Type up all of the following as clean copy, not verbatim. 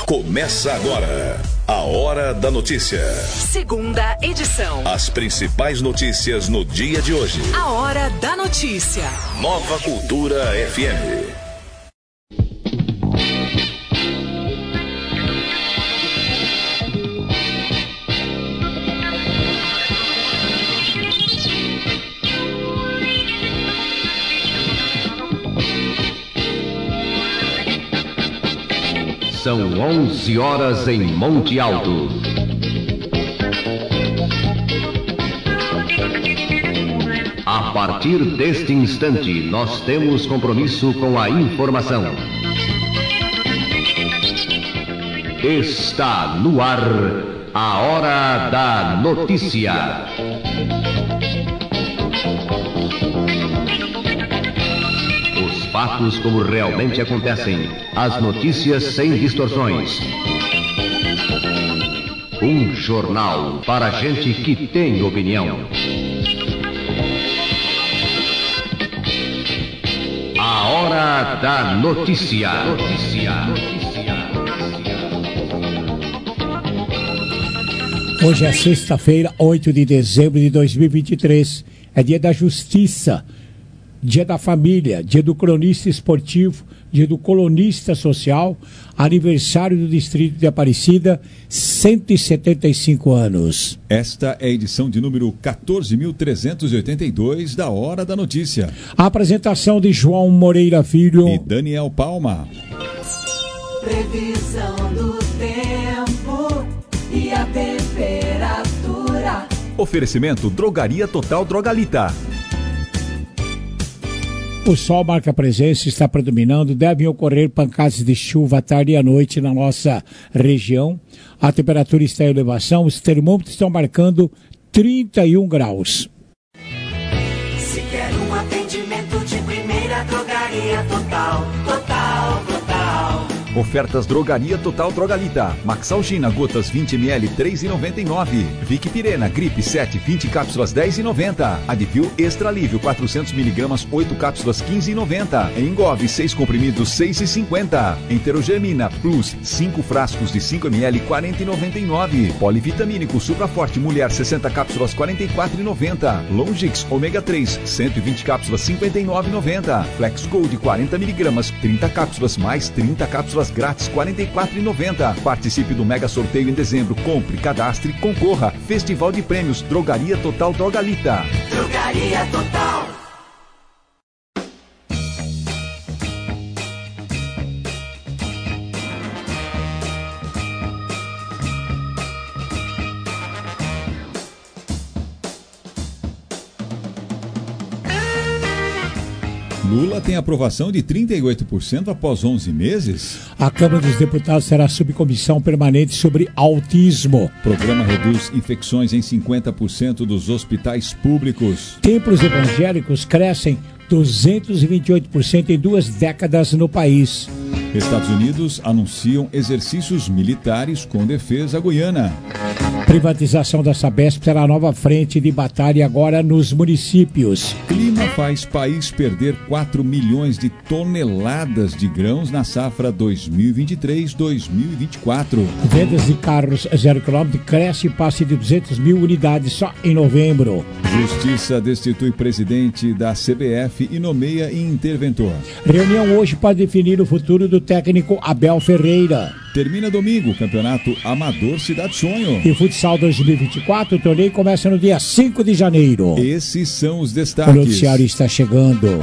Começa agora a Hora da Notícia. Segunda edição. As principais notícias no dia de hoje. A Hora da Notícia. Nova Cultura FM. São 11 horas em Monte Alto. A partir deste instante, nós temos compromisso com a informação. Está no ar a Hora da Notícia. Fatos como realmente acontecem. As notícias sem distorções. Um jornal para gente que tem opinião. A Hora da Notícia. Hoje é sexta-feira, 8 de dezembro de 2023. É dia da Justiça. Dia da Família, dia do cronista esportivo, dia do colunista social, aniversário do Distrito de Aparecida, 175 anos. Esta é a edição de número 14.382 da Hora da Notícia. A apresentação de João Moreira Filho e Daniel Palma. Previsão do tempo e a temperatura. Oferecimento Drogaria Total Drogalita. O sol marca presença, está predominando, devem ocorrer pancadas de chuva à tarde e à noite na nossa região. A temperatura está em elevação, os termômetros estão marcando 31 graus. Se quer um atendimento de primeira, Drogaria Total. Ofertas Drogaria Total Drogalita. Maxalgina, gotas 20ml, R$ 3,99. Vic Pirena, Gripe 7, 20 cápsulas, R$ 10,90. Advil Extra Alívio, 400mg, 8 cápsulas, R$ 15,90. Engove, 6 comprimidos, R$ 6,50. Enterogermina Plus, 5 frascos de 5ml, R$ 40,99. Polivitamínico Supra Forte Mulher, 60 cápsulas, R$ 44,90. Longix Ômega 3, 120 cápsulas, R$ 59,90. Flex Gold, 40mg, 30 cápsulas, mais 30 cápsulas grátis, R$ 44,90. Participe do mega sorteio em dezembro. Compre, cadastre, concorra. Festival de Prêmios Drogaria Total Drogalita. Drogaria Total. Lula tem aprovação de 38% após 11 meses. A Câmara dos Deputados será subcomissão permanente sobre autismo. Programa reduz infecções em 50% dos hospitais públicos. Templos evangélicos crescem 228% em 2 décadas no país. Estados Unidos anunciam exercícios militares com defesa goiana. Privatização da Sabesp será a nova frente de batalha agora nos municípios. Clima faz país perder 4 milhões de toneladas de grãos na safra 2023-2024. Vendas de carros 0 km cresce e passa de 200 mil unidades só em novembro. Justiça destitui presidente da CBF e nomeia interventor. Reunião hoje para definir o futuro do técnico Abel Ferreira. Termina domingo o campeonato Amador Cidade Sonho. E futsal 2024, o torneio começa no dia 5 de janeiro. Esses são os destaques. O noticiário está chegando.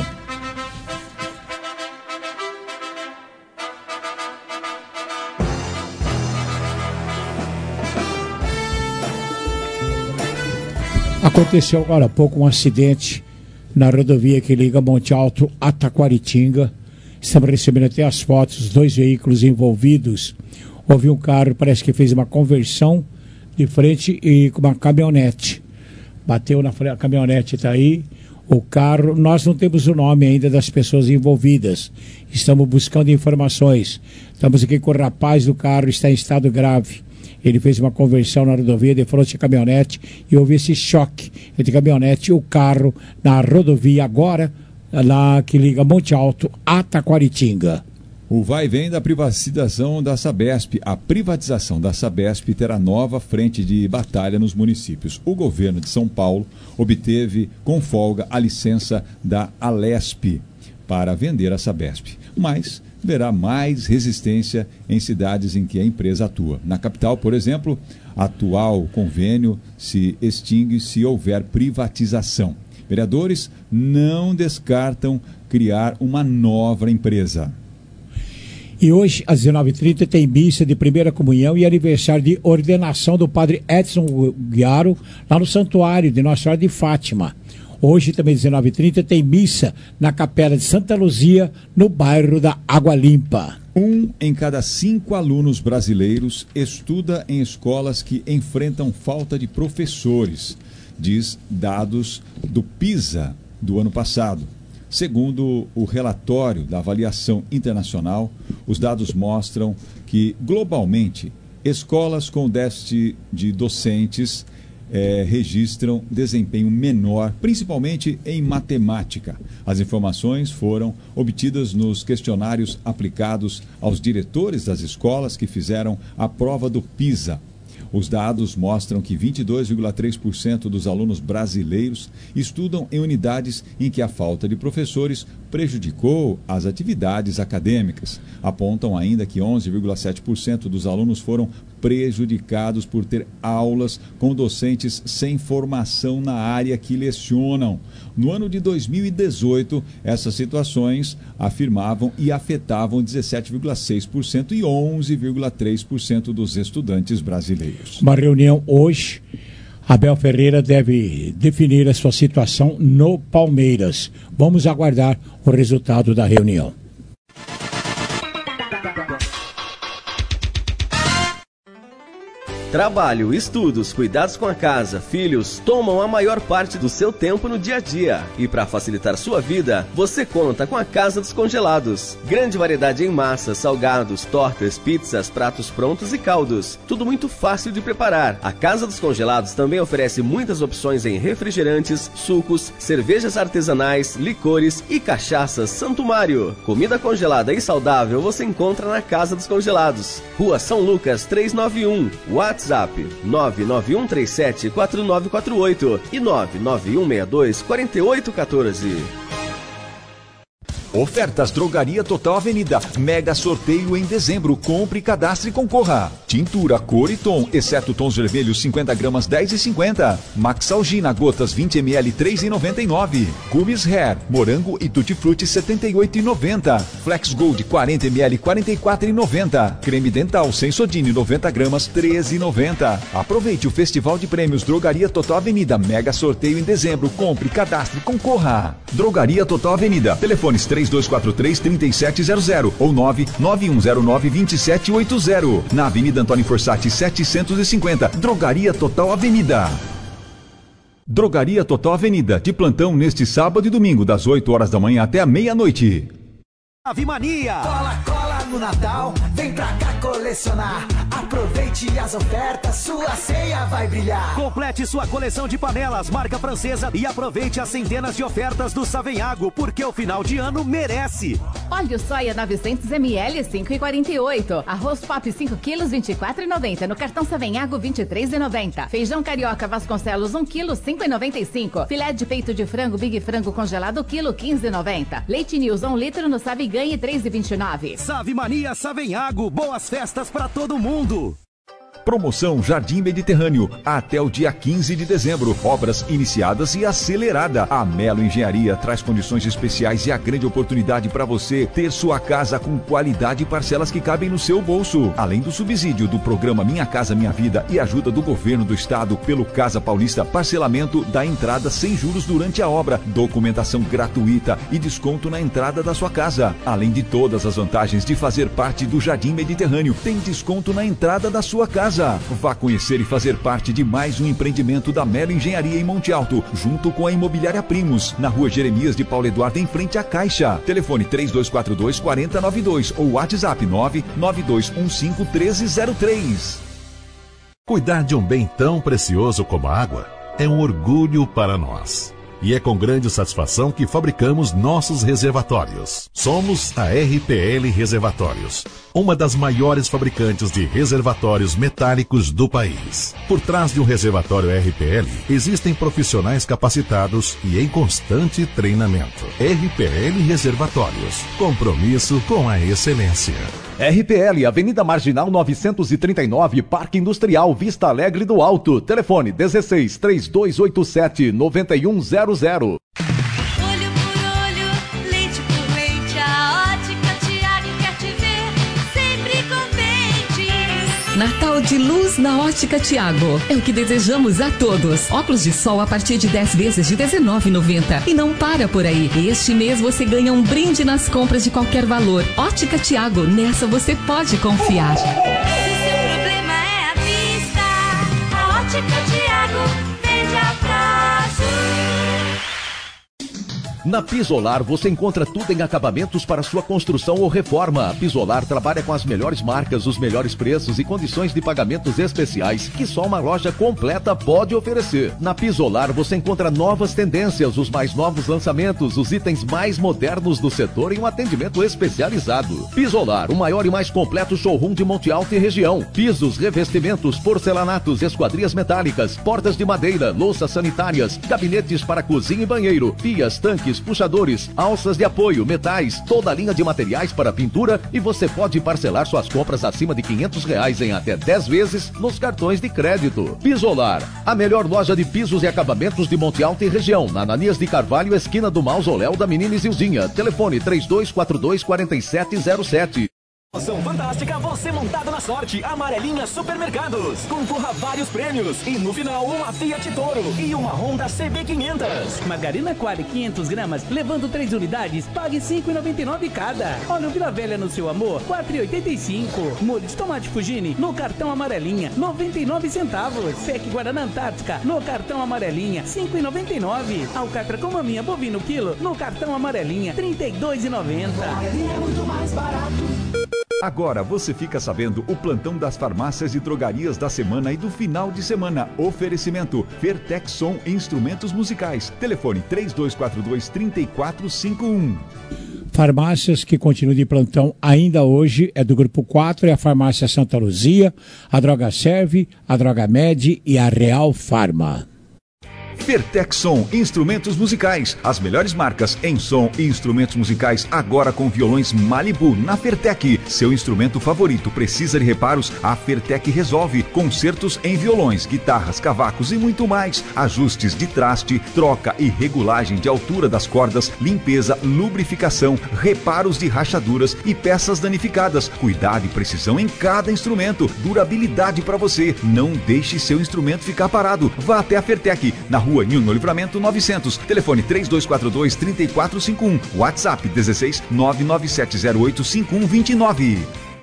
Aconteceu agora há pouco um acidente na rodovia que liga Monte Alto a Taquaritinga. Estamos recebendo até as fotos dos 2 veículos envolvidos. Houve um carro, parece que fez uma conversão de frente e com uma caminhonete. Bateu na frente, a caminhonete está aí. O carro, nós não temos o nome ainda das pessoas envolvidas. Estamos buscando informações. Estamos aqui com o rapaz do carro, está em estado grave. Ele fez uma conversão na rodovia de frente à caminhonete e houve esse choque entre a caminhonete e o carro na rodovia agora, lá que liga Monte Alto a Taquaritinga. O vai e vem da privatização da Sabesp. A privatização da Sabesp terá nova frente de batalha nos municípios. O governo de São Paulo obteve com folga a licença da Alesp para vender a Sabesp, mas verá mais resistência em cidades em que a empresa atua. Na capital, por exemplo, atual convênio se extingue se houver privatização. Vereadores não descartam criar uma nova empresa. E hoje, às 19h30, tem missa de primeira comunhão e aniversário de ordenação do padre Edson Guiaro, lá no Santuário de Nossa Senhora de Fátima. Hoje, também, às 19h30, tem missa na Capela de Santa Luzia, no bairro da Água Limpa. 1 em cada 5 alunos brasileiros estuda em escolas que enfrentam falta de professores, diz dados do PISA do ano passado. Segundo o relatório da avaliação internacional, os dados mostram que, globalmente, escolas com déficit de docentes registram desempenho menor, principalmente em matemática. As informações foram obtidas nos questionários aplicados aos diretores das escolas que fizeram a prova do PISA. Os dados mostram que 22,3% dos alunos brasileiros estudam em unidades em que a falta de professores prejudicou as atividades acadêmicas. Apontam ainda que 11,7% dos alunos foram prejudicados por ter aulas com docentes sem formação na área que lecionam. No ano de 2018, essas situações afirmavam e afetavam 17,6% e 11,3% dos estudantes brasileiros. Uma reunião hoje, Abel Ferreira deve definir a sua situação no Palmeiras. Vamos aguardar o resultado da reunião. Trabalho, estudos, cuidados com a casa, filhos tomam a maior parte do seu tempo no dia a dia. E para facilitar sua vida, você conta com a Casa dos Congelados. Grande variedade em massas, salgados, tortas, pizzas, pratos prontos e caldos. Tudo muito fácil de preparar. A Casa dos Congelados também oferece muitas opções em refrigerantes, sucos, cervejas artesanais, licores e cachaças Santo Mário. Comida congelada e saudável você encontra na Casa dos Congelados. Rua São Lucas 391. WhatsApp 991374948 e 991624814. Ofertas Drogaria Total Avenida. Mega sorteio em dezembro. Compre, cadastre e concorra. Tintura, cor e tom, exceto tons vermelhos 50 gramas 10,50. Maxalgina gotas 20 ml 3,99. Gummies Hair, morango e tutti frutti 78,90. Flex Gold 40 ml 44,90. Creme dental Sensodine 90 gramas 13,90. Aproveite o Festival de Prêmios Drogaria Total Avenida. Mega sorteio em dezembro. Compre, cadastre e concorra. Drogaria Total Avenida. Telefones 3243-3700 ou 99109-2780. Na Avenida Antônio Forsatti 750. Drogaria Total Avenida. Drogaria Total Avenida. De plantão neste sábado e domingo, das 8 horas da manhã até a meia-noite. Ave Mania! Cola, cola no Natal, vem pra cá colecionar. Aproveite as ofertas, sua ceia vai brilhar. Complete sua coleção de panelas, marca francesa, e aproveite as centenas de ofertas do Savenhago, porque o final de ano merece. Óleo soia 900 ml, 5,48. Arroz pop 5 quilos, 24,90. No cartão Savenhago, 23,90. Feijão carioca Vasconcelos 1 quilo, 5,95. Filé de peito de frango Big Frango congelado, quilo, 15,90. Leite News 1 litro no Save Ganhe, 3,29. Save Mania Savenhago, boas festas pra todo mundo. Promoção Jardim Mediterrâneo, até o dia 15 de dezembro. Obras iniciadas e acelerada. A Melo Engenharia traz condições especiais e a grande oportunidade para você ter sua casa com qualidade e parcelas que cabem no seu bolso. Além do subsídio do programa Minha Casa Minha Vida e ajuda do governo do estado pelo Casa Paulista, parcelamento da entrada sem juros durante a obra, documentação gratuita e desconto na entrada da sua casa. Além de todas as vantagens de fazer parte do Jardim Mediterrâneo, tem desconto na entrada da sua casa. Vá conhecer e fazer parte de mais um empreendimento da Melo Engenharia em Monte Alto, junto com a Imobiliária Primos, na Rua Jeremias de Paulo Eduardo, em frente à Caixa. Telefone 3242-4092 ou WhatsApp 992151303. Cuidar de um bem tão precioso como a água é um orgulho para nós. e é com grande satisfação que fabricamos nossos reservatórios. Somos a RPL Reservatórios, uma das maiores fabricantes de reservatórios metálicos do país. Por trás de um reservatório RPL, existem profissionais capacitados e em constante treinamento. RPL Reservatórios, compromisso com a excelência. RPL, Avenida Marginal 939, Parque Industrial, Vista Alegre do Alto. Telefone 16 3287 9100. Olho por olho, leite por leite, a Ótica Tiago quer te ver sempre contente. Natal de luz na Ótica Tiago. É o que desejamos a todos. Óculos de sol a partir de 10 vezes de R$19,90. E não para por aí. Este mês você ganha um brinde nas compras de qualquer valor. Ótica Tiago, nessa você pode confiar. Se seu problema é a vista, a Ótica Tiago vende a prazo. Na Pisolar você encontra tudo em acabamentos para sua construção ou reforma. A Pisolar trabalha com as melhores marcas, os melhores preços e condições de pagamentos especiais que só uma loja completa pode oferecer. Na Pisolar você encontra novas tendências, os mais novos lançamentos, os itens mais modernos do setor em um atendimento especializado. Pisolar, o maior e mais completo showroom de Monte Alto e região. Pisos, revestimentos, porcelanatos, esquadrias metálicas, portas de madeira, louças sanitárias, gabinetes para cozinha e banheiro, pias, tanques, puxadores, alças de apoio, metais, toda a linha de materiais para pintura, e você pode parcelar suas compras acima de R$500 em até 10 vezes nos cartões de crédito. Pisolar, a melhor loja de pisos e acabamentos de Monte Alto e região, na Ananias de Carvalho, esquina do Mausoléu da Menina Isilzinha. Telefone 3242-4707. Promoção fantástica, você montado na sorte. Amarelinha Supermercados. Concorra a vários prêmios. E no final, uma Fiat Toro e uma Honda CB500. Margarina Quadri 500 gramas, levando 3 unidades, pague R$5,99 cada. Óleo Vila Velha no seu amor, R$4,85. Molho de tomate Fugini, no cartão Amarelinha, 99 centavos. PEC Guaraná Antártica, no cartão Amarelinha, R$5,99. Alcatra com maminha bovino quilo, no cartão Amarelinha, R$32,90. Amarelinha é muito mais barato. Agora você fica sabendo o plantão das farmácias e drogarias da semana e do final de semana. Oferecimento Fertexson Instrumentos Musicais. Telefone 3242-3451. Farmácias que continuam de plantão ainda hoje é do Grupo 4, é a Farmácia Santa Luzia, a Droga Serve, a Droga Med e a Real Farma. Fertexson Instrumentos Musicais, as melhores marcas em som e instrumentos musicais, agora com violões Malibu na Fertec. Seu instrumento favorito precisa de reparos? A Fertec resolve. Concertos em violões, guitarras, cavacos e muito mais. Ajustes de traste, troca e regulagem de altura das cordas, limpeza, lubrificação, reparos de rachaduras e peças danificadas. Cuidado e precisão em cada instrumento. Durabilidade para você. Não deixe seu instrumento ficar parado. Vá até a Fertec, na Rua Nilno Livramento 900. Telefone 3242-3451. WhatsApp 16 99708 5129.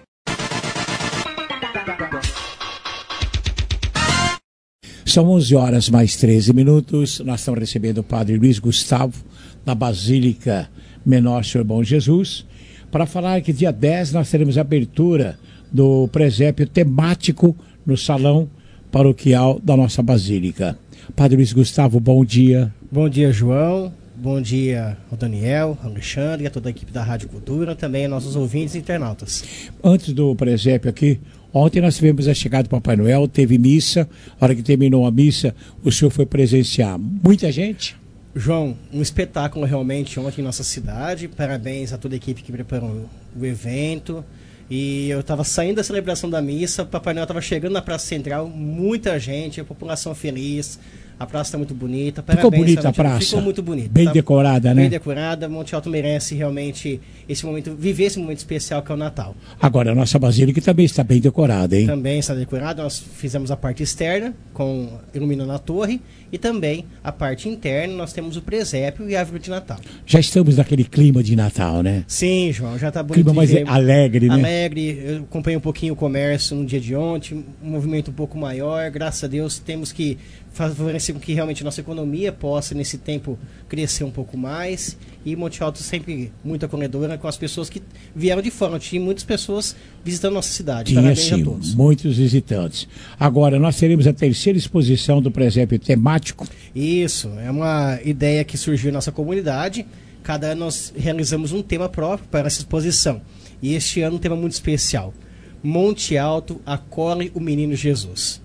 São 11 horas mais 13 minutos. Nós estamos recebendo o Padre Luiz Gustavo, da Basílica Menor Senhor Bom Jesus, para falar que dia 10 nós teremos a abertura do presépio temático no salão paroquial da nossa Basílica. Padre Luiz Gustavo, bom dia. Bom dia, João. Bom dia ao Daniel, ao Alexandre, a toda a equipe da Rádio Cultura, também a nossos ouvintes e internautas. Antes do presépio aqui, ontem nós tivemos a chegada do Papai Noel, teve missa. A hora que terminou a missa, o senhor foi presenciar muita gente? João, um espetáculo realmente ontem em nossa cidade. Parabéns a toda a equipe que preparou o evento. E eu estava saindo da celebração da missa, o Papai Noel estava chegando na Praça Central, muita gente, a população feliz, a praça está muito bonita. Ficou bonita a praça? Ficou muito bonita. Bem decorada, né? Bem decorada, Monte Alto merece realmente esse momento, viver esse momento especial que é o Natal. Agora, a nossa Basílica também está bem decorada, hein? Também está decorada, nós fizemos a parte externa, iluminando a torre, e também a parte interna, nós temos o presépio e a árvore de Natal. Já estamos naquele clima de Natal, né? Sim, João, já está bonito. Clima mais alegre, né? Alegre, eu acompanhei um pouquinho o comércio no dia de ontem, um movimento um pouco maior, graças a Deus temos que favorecer favorecer com que realmente a nossa economia possa, nesse tempo, crescer um pouco mais. E Monte Alto sempre muito acolhedora com as pessoas que vieram de fora. Tinha muitas pessoas visitando nossa cidade. Tinha Parabéns a sim, todos. muitos visitantes. Agora, nós teremos a terceira exposição do presépio temático. Isso, é uma ideia que surgiu em nossa comunidade. Cada ano nós realizamos um tema próprio para essa exposição. E este ano um tema muito especial. Monte Alto acolhe o menino Jesus.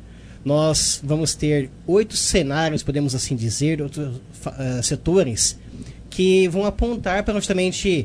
Nós vamos ter 8 cenários, podemos assim dizer, 8 setores, que vão apontar para justamente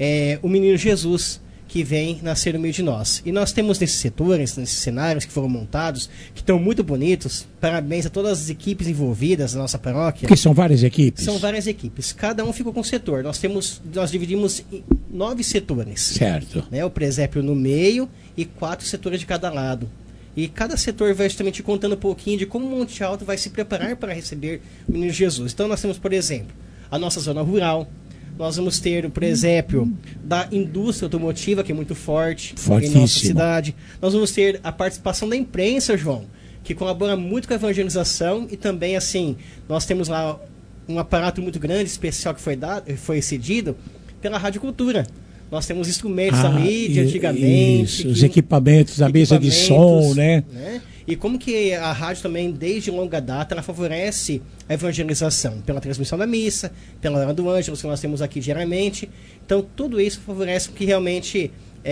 o menino Jesus que vem nascer no meio de nós. E nós temos nesses setores, nesses cenários que foram montados, que estão muito bonitos. Parabéns a todas as equipes envolvidas na nossa paróquia. Porque são várias equipes? São várias equipes. Cada um ficou com um setor. Nós dividimos em 9 setores. Certo. O presépio no meio e 4 setores de cada lado. E cada setor vai justamente contando um pouquinho de como o Monte Alto vai se preparar para receber o menino Jesus. Então nós temos, por exemplo, a nossa zona rural. Nós vamos ter o presépio da indústria automotiva, que é muito forte em nossa cidade. Nós vamos ter a participação da imprensa, João, que colabora muito com a evangelização. E também, assim, nós temos lá um aparato muito grande, especial, que foi cedido pela Rádio Cultura. Nós temos instrumentos ali de antigamente. Isso, os equipamentos, a mesa de som, né? E como que a rádio também, desde longa data, ela favorece a evangelização pela transmissão da missa, pela hora do ângelus, que nós temos aqui diariamente. Então, tudo isso favorece que realmente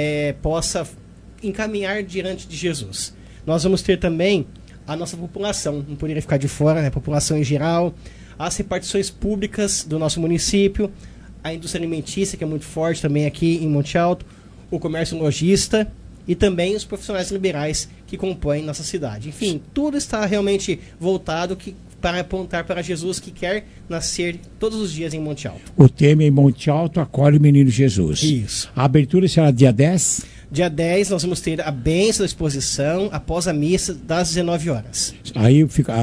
possa encaminhar diante de Jesus. Nós vamos ter também a nossa população, não poderia ficar de fora, né? A população em geral, as repartições públicas do nosso município, a indústria alimentícia, que é muito forte também aqui em Monte Alto, o comércio lojista e também os profissionais liberais que compõem nossa cidade. Enfim, tudo está realmente voltado para apontar para Jesus, que quer nascer todos os dias em Monte Alto. O tema em Monte Alto acolhe o menino Jesus. Isso. A abertura será dia 10? Dia 10 nós vamos ter a bênção da exposição após a missa das 19 horas. Aí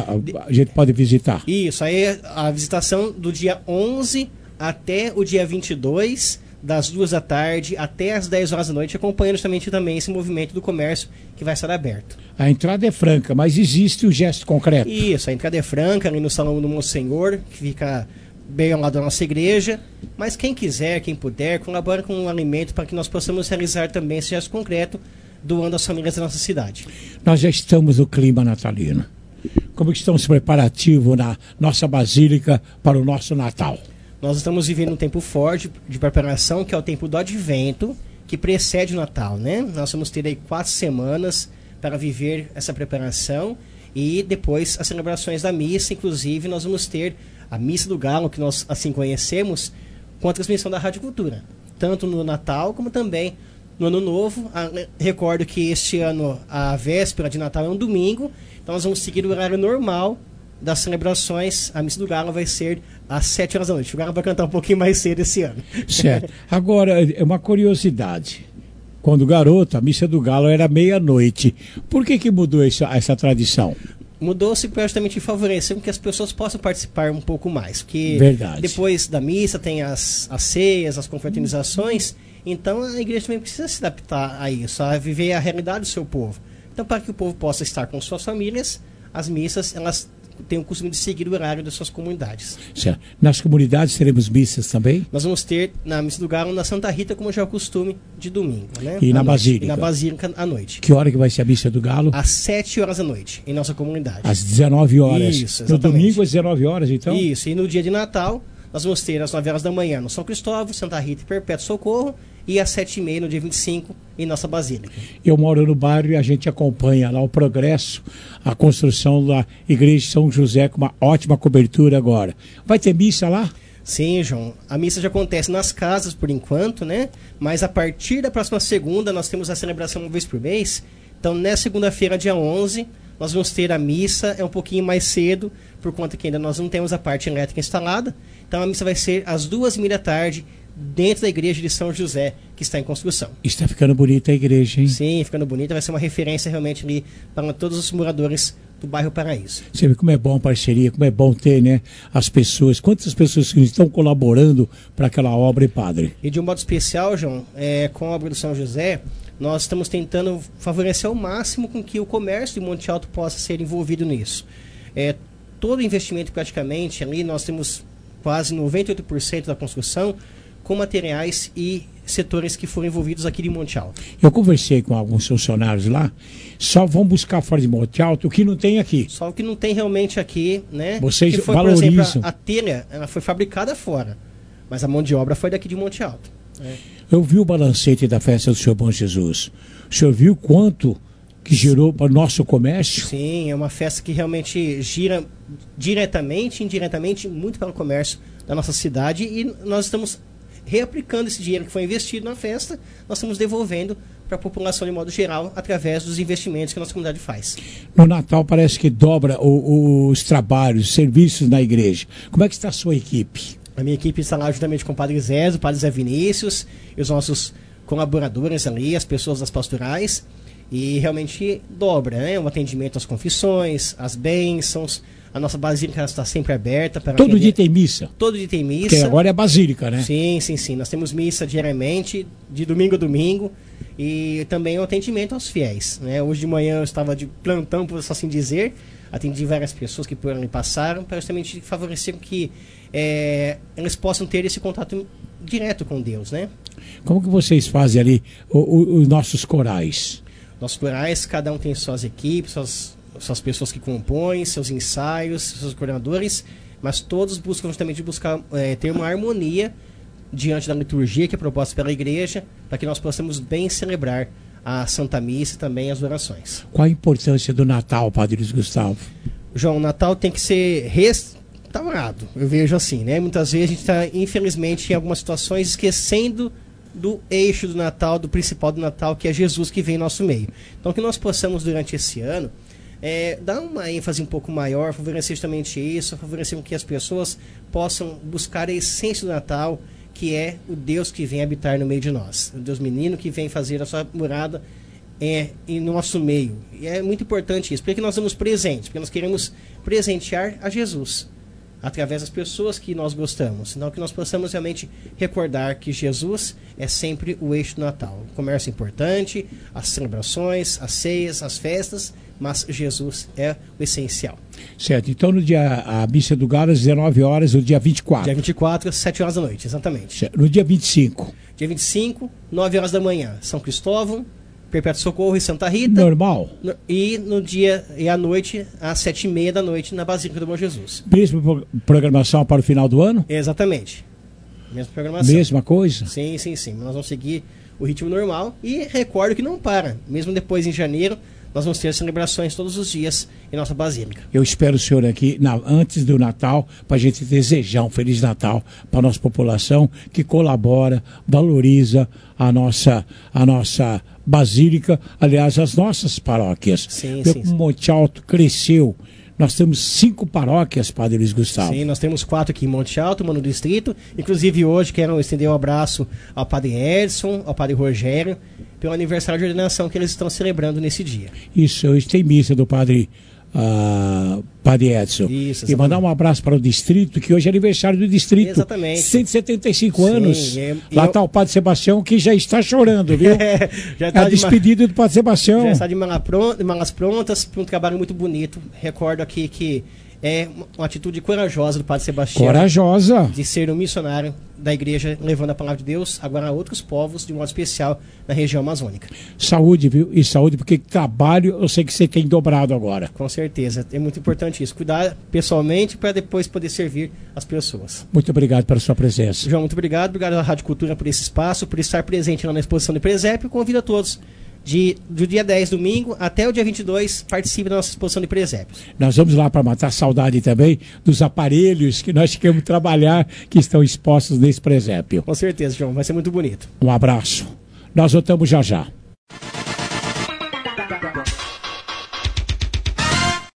a gente pode visitar. Isso, aí a visitação do dia 11 até o dia 22, das 2 da tarde até as 10 horas da noite, acompanhando também esse movimento do comércio que vai estar aberto. A entrada é franca, mas existe o gesto concreto. Isso, a entrada é franca, ali no Salão do Monsenhor, que fica bem ao lado da nossa igreja, mas quem quiser, quem puder, colabora com um alimento para que nós possamos realizar também esse gesto concreto, doando às famílias da nossa cidade. Nós já estamos no clima natalino. Como estamos preparativos na nossa basílica para o nosso Natal? Nós estamos vivendo um tempo forte de preparação, que é o tempo do Advento, que precede o Natal, né? Nós vamos ter aí 4 semanas para viver essa preparação e depois as celebrações da missa. Inclusive, nós vamos ter a Missa do Galo, que nós assim conhecemos, com a transmissão da Rádio Cultura, tanto no Natal como também no Ano Novo. Recordo que este ano a véspera de Natal é um domingo, então nós vamos seguir o horário normal das celebrações. A Missa do Galo vai ser às 7 horas da noite. O Galo vai cantar um pouquinho mais cedo esse ano. Certo. Agora, é uma curiosidade. Quando garoto, a Missa do Galo era meia-noite. Por que mudou essa tradição? Mudou-se para justamente favorecer que as pessoas possam participar um pouco mais. Porque Verdade. Depois da missa tem as ceias, as confraternizações. Então a igreja também precisa se adaptar a isso, a viver a realidade do seu povo. Então, para que o povo possa estar com suas famílias, as missas, elas têm o costume de seguir o horário das suas comunidades. Certo. Nas comunidades teremos missas também? Nós vamos ter na Missa do Galo, na Santa Rita, como já é o costume, de domingo. Né? E na Basílica? E na Basílica à noite. Que hora que vai ser a Missa do Galo? Às 7 horas da noite, em nossa comunidade. Às 19 horas. Isso, exatamente. No domingo às 19 horas, então? Isso, e no dia de Natal, nós vamos ter às 9 horas da manhã no São Cristóvão, Santa Rita e Perpétuo Socorro, e às 7h30 no dia 25 em nossa Basílica. Eu moro no bairro e a gente acompanha lá o progresso, a construção da Igreja de São José com uma ótima cobertura agora. Vai ter missa lá? Sim, João. A missa já acontece nas casas por enquanto, né? Mas a partir da próxima segunda nós temos a celebração uma vez por mês. Então, nessa segunda-feira, dia 11, nós vamos ter a missa, é um pouquinho mais cedo, por conta que ainda nós não temos a parte elétrica instalada. Então, a missa vai ser às 2h30 da tarde, dentro da igreja de São José, que está em construção. Está ficando bonita a igreja, hein? Sim, ficando bonita. Vai ser uma referência realmente ali para todos os moradores do bairro Paraíso. Você vê como é bom a parceria, como é bom ter, né, as pessoas, quantas pessoas que estão colaborando para aquela obra, padre? E de um modo especial, João, com a obra do São José, nós estamos tentando favorecer ao máximo com que o comércio de Monte Alto possa ser envolvido nisso. todo o investimento praticamente, ali nós temos quase 98% da construção com materiais e setores que foram envolvidos aqui de Monte Alto. Eu conversei com alguns funcionários lá, só vão buscar fora de Monte Alto o que não tem aqui. Só o que não tem realmente aqui, né? Vocês que foi, valorizam. por exemplo, a telha, ela foi fabricada fora, mas a mão de obra foi daqui de Monte Alto. Né? Eu vi o balancete da festa do Senhor Bom Jesus. O senhor viu quanto que gerou para o nosso comércio? Sim, é uma festa que realmente gira diretamente e indiretamente muito para o comércio da nossa cidade, e nós estamos reaplicando esse dinheiro que foi investido na festa, nós estamos devolvendo para a população de modo geral através dos investimentos que a nossa comunidade faz. No Natal parece que dobra os trabalhos, os serviços na igreja. Como é que está a sua equipe? A minha equipe está lá juntamente com o Padre Zé, o Padre Zé Vinícius e os nossos colaboradores ali, as pessoas das pastorais, e realmente dobra, né? O atendimento às confissões, às bênçãos. A nossa basílica está sempre aberta. Para Todo dia tem missa? Todo dia tem missa. Porque agora é basílica, né? Sim. Nós temos missa diariamente, de domingo a domingo. E também o atendimento aos fiéis, né? Hoje de manhã eu estava de plantão, por assim dizer. Atendi várias pessoas que por ali passaram, para justamente favorecer que eles possam ter esse contato direto com Deus, né? Como que vocês fazem ali os nossos corais? Nossos corais, cada um tem suas equipes, suas pessoas que compõem, seus ensaios, seus coordenadores, mas todos buscam justamente ter uma harmonia diante da liturgia que é proposta pela igreja, para que nós possamos bem celebrar a Santa Missa e também as orações. Qual a importância do Natal, Padre Luiz Gustavo? João, o Natal tem que ser restaurado, eu vejo assim, né? Muitas vezes a gente está, infelizmente, em algumas situações, esquecendo do eixo do Natal, do principal do Natal, que é Jesus que vem em nosso meio. Então, que nós possamos, durante esse ano, dar uma ênfase um pouco maior, favorecer justamente isso, favorecer com que as pessoas possam buscar a essência do Natal, que é o Deus que vem habitar no meio de nós, o Deus menino que vem fazer a sua morada em nosso meio. E é muito importante isso, porque nós damos presentes, porque nós queremos presentear a Jesus através das pessoas que nós gostamos, então que nós possamos realmente recordar que Jesus é sempre o eixo do Natal. O comércio é importante, as celebrações, as ceias, as festas, mas Jesus é o essencial. Certo, então no dia, a missa do Galo às 19 horas, no dia 24. Dia 24, às 7 horas da noite, exatamente. Certo. No dia 25. Dia 25, 9 horas da manhã, São Cristóvão, Perpétuo Socorro e Santa Rita. Normal. E no dia e à noite, às 7h30 da noite, na Basílica do Bom Jesus. Mesma programação para o final do ano? Exatamente. Mesma programação. Mesma coisa? Sim. Nós vamos seguir o ritmo normal e recordo que não para. Mesmo depois, em janeiro, nós vamos ter celebrações todos os dias em nossa Basílica. Eu espero o senhor aqui antes do Natal, para a gente desejar um Feliz Natal para a nossa população, que colabora, valoriza a nossa Basílica, aliás, as nossas paróquias. Sim. Monte Alto cresceu. Nós temos 5 paróquias, Padre Luiz Gustavo. Sim, nós temos 4 aqui em Monte Alto, uma no distrito. Inclusive hoje quero estender um abraço ao Padre Edson, ao Padre Rogério, pelo aniversário de ordenação que eles estão celebrando nesse dia. Isso, hoje tem missa do Padre Edson. Isso, e mandar um abraço para o distrito, que hoje é aniversário do distrito. Exatamente. 175 anos. Lá está o Padre Sebastião, que já está chorando, viu? Já está a despedida do Padre Sebastião. Já está de malas prontas, para um trabalho muito bonito. Recordo aqui que é uma atitude corajosa do Padre Sebastião. Corajosa. De ser um missionário da igreja, levando a palavra de Deus agora a outros povos, de modo especial na região amazônica. Saúde, viu? E saúde, porque trabalho eu sei que você tem dobrado agora. Com certeza, é muito importante isso. Cuidar pessoalmente para depois poder servir as pessoas. Muito obrigado pela sua presença. João, muito obrigado. Obrigado à Rádio Cultura por esse espaço, por estar presente lá na exposição do presépio. Convido a todos do dia 10, domingo, até o dia 22, participe da nossa exposição de presépios. Nós vamos lá para matar saudade também dos aparelhos que nós queremos trabalhar, que estão expostos nesse presépio. Com certeza, João, vai ser muito bonito. Um abraço. Nós voltamos já.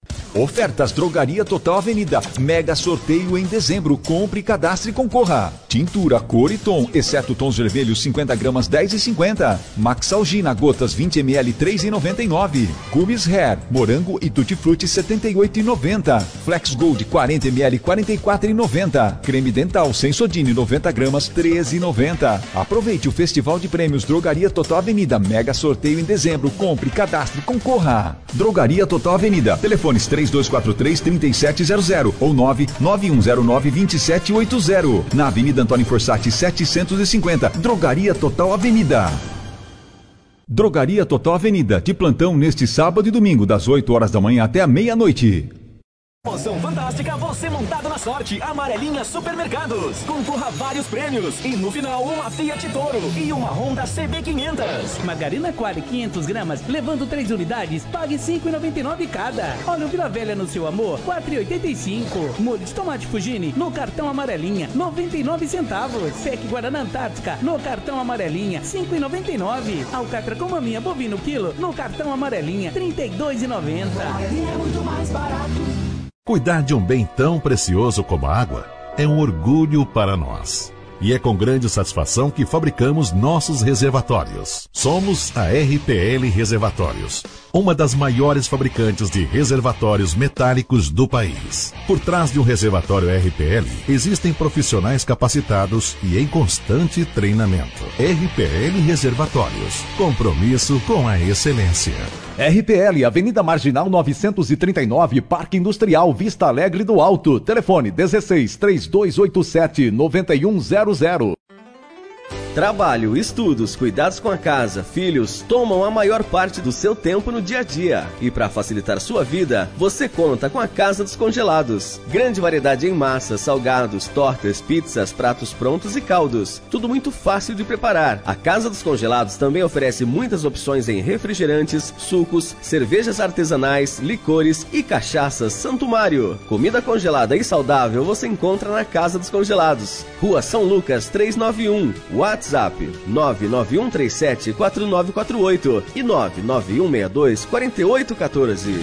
Ofertas Drogaria Total Avenida. Mega sorteio em dezembro. Compre, cadastre e concorra. Tintura, cor e tom, exceto tons vermelhos 50 gramas 10,50. Maxalgina, gotas 20 ml 3,99. Cubis Hair, morango e tutti-frutti 78,90. Flex Gold 40 ml 44,90. Creme dental Sensodine 90 gramas 13,90. Aproveite o Festival de Prêmios Drogaria Total Avenida, mega sorteio em dezembro. Compre, cadastre, concorra. Drogaria Total Avenida, telefones 3243-3700 ou 99109-2780. Na Avenida Antônio Forsatti 750, Drogaria Total Avenida. Drogaria Total Avenida, de plantão neste sábado e domingo, das 8 horas da manhã até a meia-noite. Promoção fantástica, você montado na sorte. Amarelinha Supermercados. Concorra a vários prêmios. E no final, uma Fiat Toro e uma Honda CB500. Margarina Quali 500 gramas, levando 3 unidades, pague R$ 5,99 cada. Óleo Vila Velha no seu amor, R$ 4,85. Molho de tomate Fugini, no cartão Amarelinha, 99 centavos. Peque Guaraná Antártica, no cartão Amarelinha, R$ 5,99. Alcatra com maminha bovino quilo, no cartão Amarelinha, R$ 32,90. É muito mais barato. Cuidar de um bem tão precioso como a água é um orgulho para nós. E é com grande satisfação que fabricamos nossos reservatórios. Somos a RPL Reservatórios, uma das maiores fabricantes de reservatórios metálicos do país. Por trás de um reservatório RPL, existem profissionais capacitados e em constante treinamento. RPL Reservatórios, compromisso com a excelência. RPL, Avenida Marginal 939, Parque Industrial Vista Alegre do Alto. Telefone 16-3287-9100. Trabalho, estudos, cuidados com a casa, filhos, tomam a maior parte do seu tempo no dia a dia. E para facilitar sua vida, você conta com a Casa dos Congelados. Grande variedade em massas, salgados, tortas, pizzas, pratos prontos e caldos. Tudo muito fácil de preparar. A Casa dos Congelados também oferece muitas opções em refrigerantes, sucos, cervejas artesanais, licores e cachaças Santo Mário. Comida congelada e saudável você encontra na Casa dos Congelados. Rua São Lucas 391, WhatsApp 991374948 e 991624814.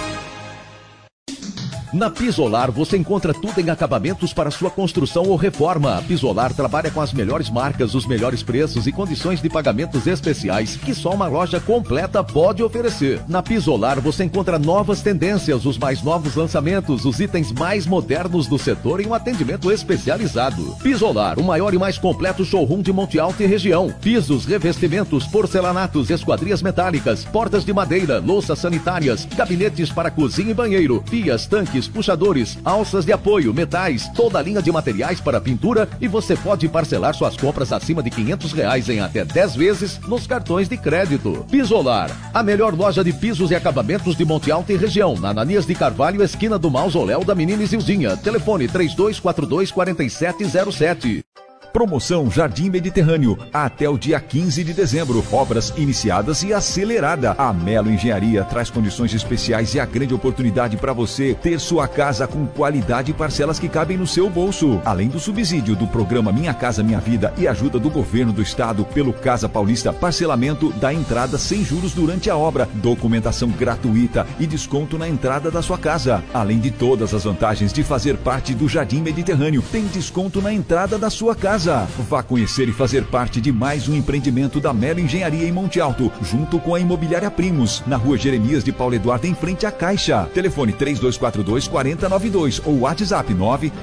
Na Pisolar você encontra tudo em acabamentos para sua construção ou reforma. A Pisolar trabalha com as melhores marcas, os melhores preços e condições de pagamentos especiais que só uma loja completa pode oferecer. Na Pisolar você encontra novas tendências, os mais novos lançamentos, os itens mais modernos do setor em um atendimento especializado. Pisolar, o maior e mais completo showroom de Monte Alto e região. Pisos, revestimentos, porcelanatos, esquadrias metálicas, portas de madeira, louças sanitárias, gabinetes para cozinha e banheiro, pias, tanques, puxadores, alças de apoio, metais, toda a linha de materiais para pintura e você pode parcelar suas compras acima de R$500 em até 10 vezes nos cartões de crédito. Pisolar, a melhor loja de pisos e acabamentos de Monte Alto e região, na Ananias de Carvalho, esquina do Mausoléu da Menina Isilzinha. Telefone 3242-4707. Promoção Jardim Mediterrâneo, até o dia 15 de dezembro. Obras iniciadas e acelerada. A Melo Engenharia traz condições especiais e a grande oportunidade para você ter sua casa com qualidade e parcelas que cabem no seu bolso. Além do subsídio do programa Minha Casa Minha Vida e ajuda do governo do estado pelo Casa Paulista, parcelamento da entrada sem juros durante a obra, documentação gratuita e desconto na entrada da sua casa. Além de todas as vantagens de fazer parte do Jardim Mediterrâneo, tem desconto na entrada da sua casa. Vá conhecer e fazer parte de mais um empreendimento da Melo Engenharia em Monte Alto, junto com a Imobiliária Primos, na Rua Jeremias de Paulo Eduardo, em frente à Caixa. Telefone 3242-4092 ou WhatsApp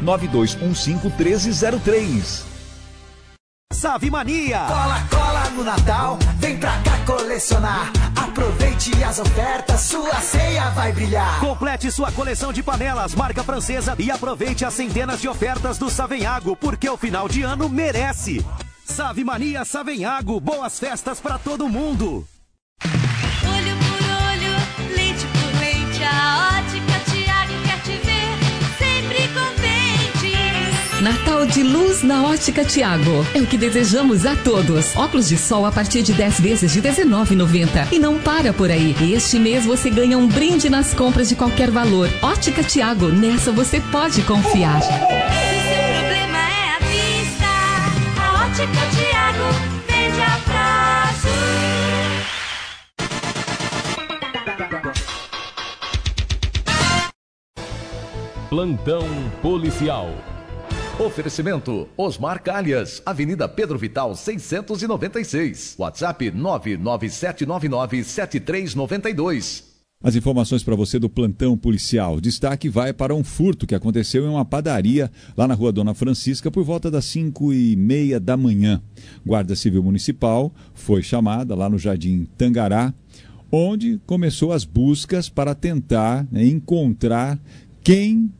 992151303. Savimania. Cola, cola no Natal, vem pra cá colecionar. Aproveite as ofertas, sua ceia vai brilhar. Complete sua coleção de panelas, marca francesa, e aproveite as centenas de ofertas do Savenhago, porque o final de ano merece. Savimania Savenhago, boas festas pra todo mundo. Olho por olho, leite por leite, a Ótica Tiago quer te ver sempre contente. Natal de luz na Ótica Tiago. É o que desejamos a todos. Óculos de sol a partir de 10 vezes de R$19,90. E não para por aí. Este mês você ganha um brinde nas compras de qualquer valor. Ótica Tiago, nessa você pode confiar. O seu problema é a vista. A Ótica Tiago vende a prazo. Plantão policial. Oferecimento Osmar Calhas, Avenida Pedro Vital 696. WhatsApp 997997392. As informações para você do plantão policial. Destaque vai para um furto que aconteceu em uma padaria lá na Rua Dona Francisca por volta das 5h30 da manhã. Guarda Civil Municipal foi chamada lá no Jardim Tangará, onde começou as buscas para tentar encontrar quem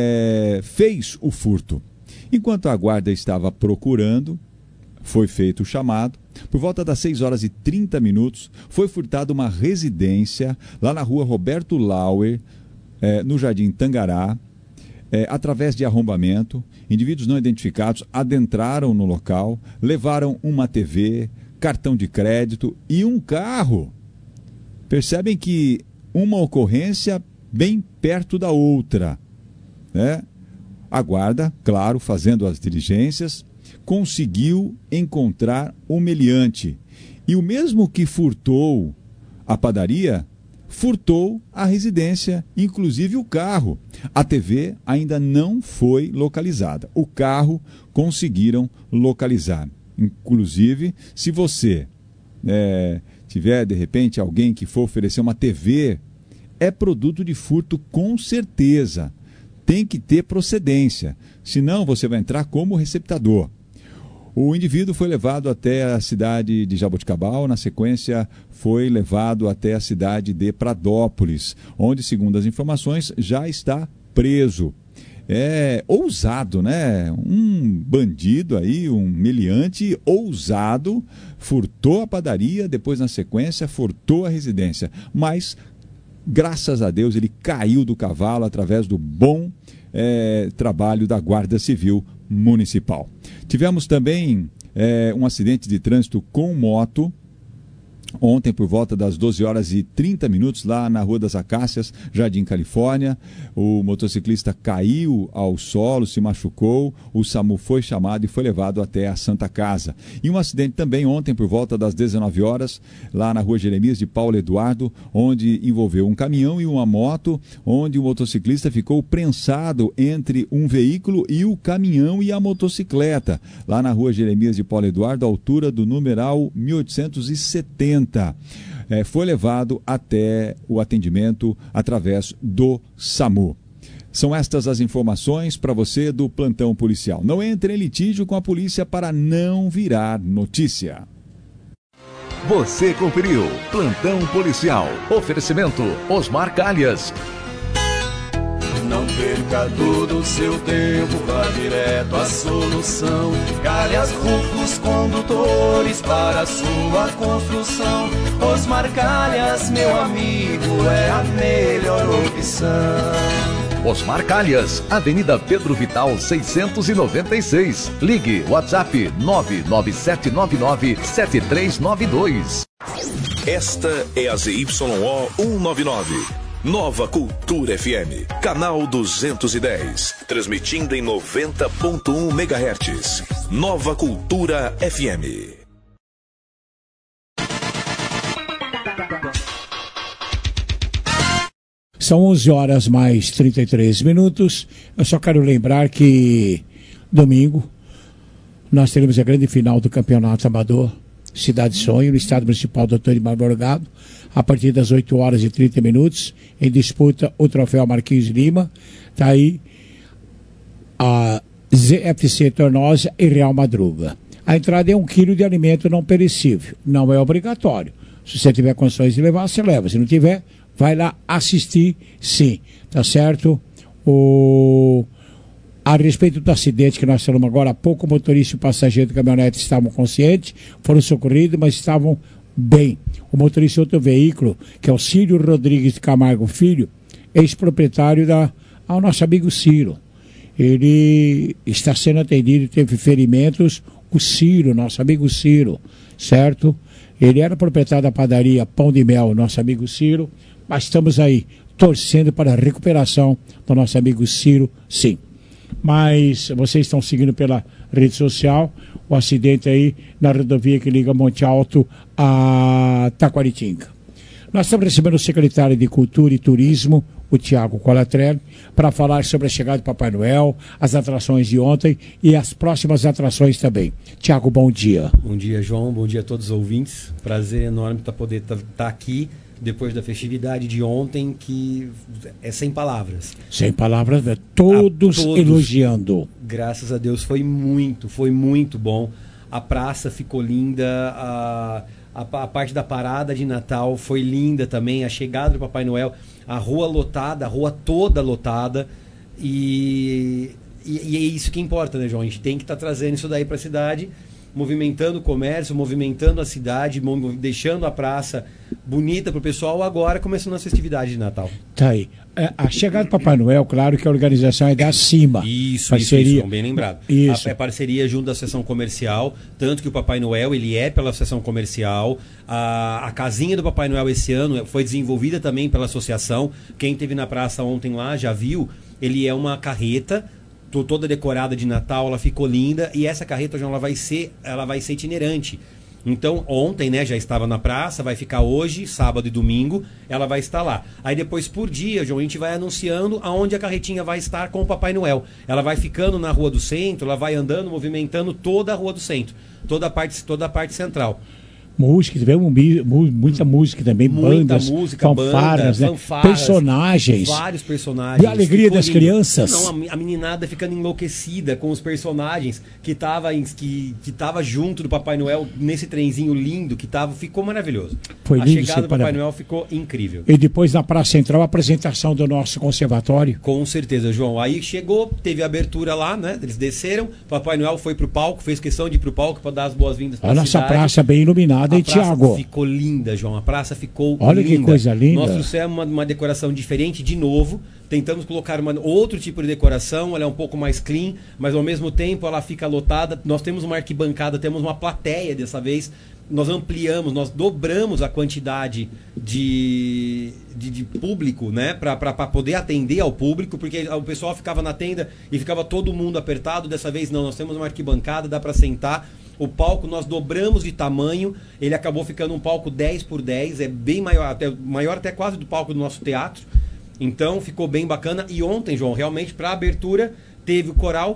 fez o furto. Enquanto a guarda estava procurando, foi feito o chamado. Por volta das 6h30, foi furtada uma residência lá na rua Roberto Lauer, no Jardim Tangará. Através de arrombamento, indivíduos não identificados adentraram no local, levaram uma TV, cartão de crédito e um carro. Percebem que uma ocorrência bem perto da outra, né? A guarda, claro, fazendo as diligências, conseguiu encontrar o meliante. E o mesmo que furtou a padaria, furtou a residência, inclusive o carro. A TV ainda não foi localizada. O carro conseguiram localizar. Inclusive, se você tiver, de repente, alguém que for oferecer uma TV, é produto de furto com certeza. Tem que ter procedência, senão você vai entrar como receptador. O indivíduo foi levado até a cidade de Jaboticabal, na sequência foi levado até a cidade de Pradópolis, onde, segundo as informações, já está preso. É ousado, né? Um bandido aí, um meliante ousado, furtou a padaria, depois na sequência furtou a residência, mas graças a Deus ele caiu do cavalo através do bom trabalho da Guarda Civil Municipal. Tivemos também um acidente de trânsito com moto ontem por volta das 12h30 lá na Rua das Acácias, Jardim Califórnia. O motociclista caiu ao solo, se machucou, o SAMU foi chamado e foi levado até a Santa Casa. E um acidente também ontem por volta das 19h lá na Rua Jeremias de Paulo Eduardo, onde envolveu um caminhão e uma moto, onde o motociclista ficou prensado entre um veículo e o caminhão e a motocicleta, lá na Rua Jeremias de Paulo Eduardo, à altura do numeral 1870. Foi levado até o atendimento através do SAMU. São estas as informações para você do plantão policial. Não entre em litígio com a polícia para não virar notícia. Você conferiu Plantão Policial. Oferecimento Osmar Calhas. Não perca todo o seu tempo, vá direto à solução. Calhas Rufos Condutores para a sua construção. Osmar Calhas, meu amigo, é a melhor opção. Osmar Calhas, Avenida Pedro Vital 696. Ligue WhatsApp 997997392. Esta é a ZYO 199. Nova Cultura FM, canal 210, transmitindo em 90.1 MHz. Nova Cultura FM. São 11h mais 33. Eu só quero lembrar que domingo nós teremos a grande final do Campeonato Amador Cidade Sonho, no Estado Municipal do Antônio Morgado, a partir das 8h30, em disputa o troféu Marquinhos Lima. Está aí a ZFC Tornosa e Real Madruga. A entrada é 1 quilo de alimento não perecível, não é obrigatório. Se você tiver condições de levar, você leva. Se não tiver, vai lá assistir, sim. Tá certo? A respeito do acidente que nós falamos agora há pouco, o motorista e o passageiro do caminhonete estavam conscientes, foram socorridos, mas estavam bem. O motorista de outro veículo, que é o Círio Rodrigues de Camargo Filho, ex-proprietário ao nosso amigo Ciro. Ele está sendo atendido, teve ferimentos, o Ciro, nosso amigo Ciro, certo? Ele era proprietário da padaria Pão de Mel, nosso amigo Ciro, mas estamos aí torcendo para a recuperação do nosso amigo Ciro, sim. Mas vocês estão seguindo pela rede social o acidente aí na rodovia que liga Monte Alto a Taquaritinga. Nós estamos recebendo o secretário de Cultura e Turismo, o Tiago Colatrelli, para falar sobre a chegada do Papai Noel, as atrações de ontem e as próximas atrações também. Tiago, bom dia. Bom dia, João. Bom dia a todos os ouvintes. Prazer enorme poder estar aqui depois da festividade de ontem, que é sem palavras. Sem palavras, todos elogiando. Graças a Deus, foi muito bom. A praça ficou linda, a parte da parada de Natal foi linda também, a chegada do Papai Noel, a rua lotada, a rua toda lotada, e é isso que importa, né, João? A gente tem que estar trazendo isso daí para a cidade, movimentando o comércio, movimentando a cidade, deixando a praça bonita para o pessoal, agora começando as festividades de Natal. Tá aí. A chegada do Papai Noel, claro que a organização é da cima. Isso, bem lembrado. Isso. É parceria junto da Associação Comercial, tanto que o Papai Noel, ele é pela Associação Comercial, a casinha do Papai Noel esse ano foi desenvolvida também pela associação. Quem esteve na praça ontem lá já viu, ele é uma carreta, toda decorada de Natal, ela ficou linda, e essa carreta, João, ela vai ser itinerante. Então, ontem, né, já estava na praça, vai ficar hoje, sábado e domingo, ela vai estar lá. Aí depois, por dia, João, a gente vai anunciando aonde a carretinha vai estar com o Papai Noel. Ela vai ficando na Rua do Centro, ela vai andando, movimentando toda a Rua do Centro, toda a parte central. Música, tivemos muita música também, bandas, fanfarras, né? Personagens. Vários personagens. E a alegria das crianças. Não, a meninada ficando enlouquecida com os personagens que tava junto do Papai Noel nesse trenzinho lindo ficou maravilhoso. Foi lindo, a chegada do Papai Noel ficou incrível. E depois na Praça Central a apresentação do nosso conservatório. Com certeza, João. Aí chegou, teve a abertura lá, né? Eles desceram, Papai Noel foi pro palco, fez questão de ir pro palco para dar as boas-vindas para a cidade. A nossa praça bem iluminada. A praça ficou linda, João. A praça ficou linda. Olha que coisa linda. Nós trouxemos uma decoração diferente de novo. Tentamos colocar outro tipo de decoração. Ela é um pouco mais clean, mas ao mesmo tempo ela fica lotada. Nós temos uma arquibancada, temos uma plateia dessa vez. Nós ampliamos, nós dobramos a quantidade de público, né? Para poder atender ao público, porque o pessoal ficava na tenda e ficava todo mundo apertado. Dessa vez não, nós temos uma arquibancada, dá para sentar. O palco nós dobramos de tamanho, ele acabou ficando um palco 10x10, é bem maior até quase do palco do nosso teatro. Então ficou bem bacana. E ontem, João, realmente para a abertura teve o coral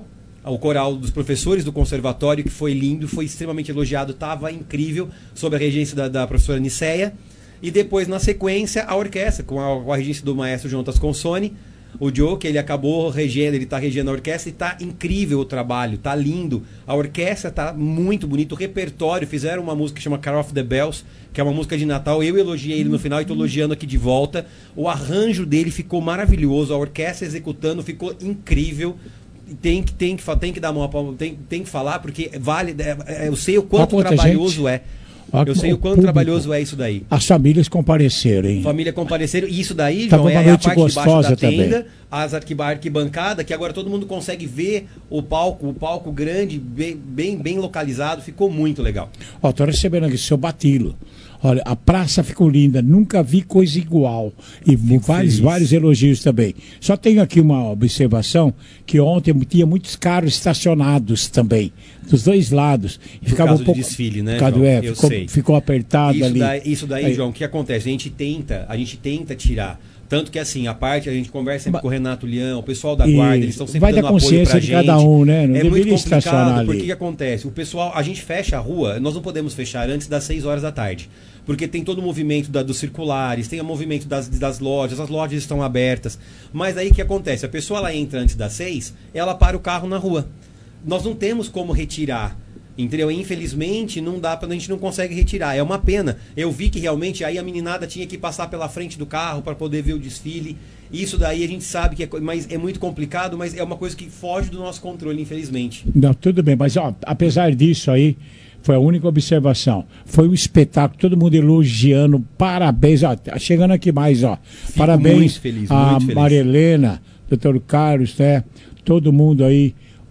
dos professores do conservatório, que foi lindo, foi extremamente elogiado, estava incrível, sob a regência da professora Niceia. E depois, na sequência, a orquestra, com a regência do maestro Jonas Consone. O Joe, que ele acabou regendo, ele está regendo a orquestra e está incrível o trabalho, está lindo. A orquestra está muito bonita, o repertório, fizeram uma música que chama Carol of the Bells, que é uma música de Natal, eu elogiei ele no final e estou elogiando aqui de volta. O arranjo dele ficou maravilhoso, a orquestra executando ficou incrível. Tem que dar mão, tem que falar, porque vale, eu sei o quanto trabalhoso é. Eu sei o quanto trabalhoso é isso daí. As famílias compareceram, hein? Família compareceram. E isso daí, João, é a parte de baixo da tenda, as arquibancada, que agora todo mundo consegue ver o palco grande, bem localizado. Ficou muito legal. Ó, tô recebendo aqui o seu Batilo. Olha, a praça ficou linda, nunca vi coisa igual. E vários elogios também. Só tenho aqui uma observação, que ontem tinha muitos carros estacionados também, dos dois lados. E ficava um pouco de desfile, né, João? Ficou apertado ali. Isso daí, João, o que acontece? A gente tenta tirar. Tanto que assim, a gente conversa sempre com o Renato Leão, o pessoal da guarda, eles estão sempre dando apoio pra gente. Vai da consciência de cada um, né? Não é muito complicado, ali. porque o que acontece? O pessoal, a gente fecha a rua, nós não podemos fechar antes das 6 horas da tarde. Porque tem todo o movimento dos circulares, tem o movimento das lojas, as lojas estão abertas. Mas aí o que acontece? A pessoa ela entra antes das 6, ela para o carro na rua. Nós não temos como retirar. Entendeu? Infelizmente não dá, a gente não consegue retirar, é uma pena. Eu vi que realmente aí a meninada tinha que passar pela frente do carro para poder ver o desfile. Isso daí a gente sabe que é muito complicado, mas é uma coisa que foge do nosso controle, infelizmente. Não, tudo bem, mas ó, apesar disso aí, foi a única observação. Foi um espetáculo, todo mundo elogiando, parabéns, ó, chegando aqui mais, ó. Fico parabéns muito feliz, a Maria Helena, doutor Carlos, né? Todo mundo aí.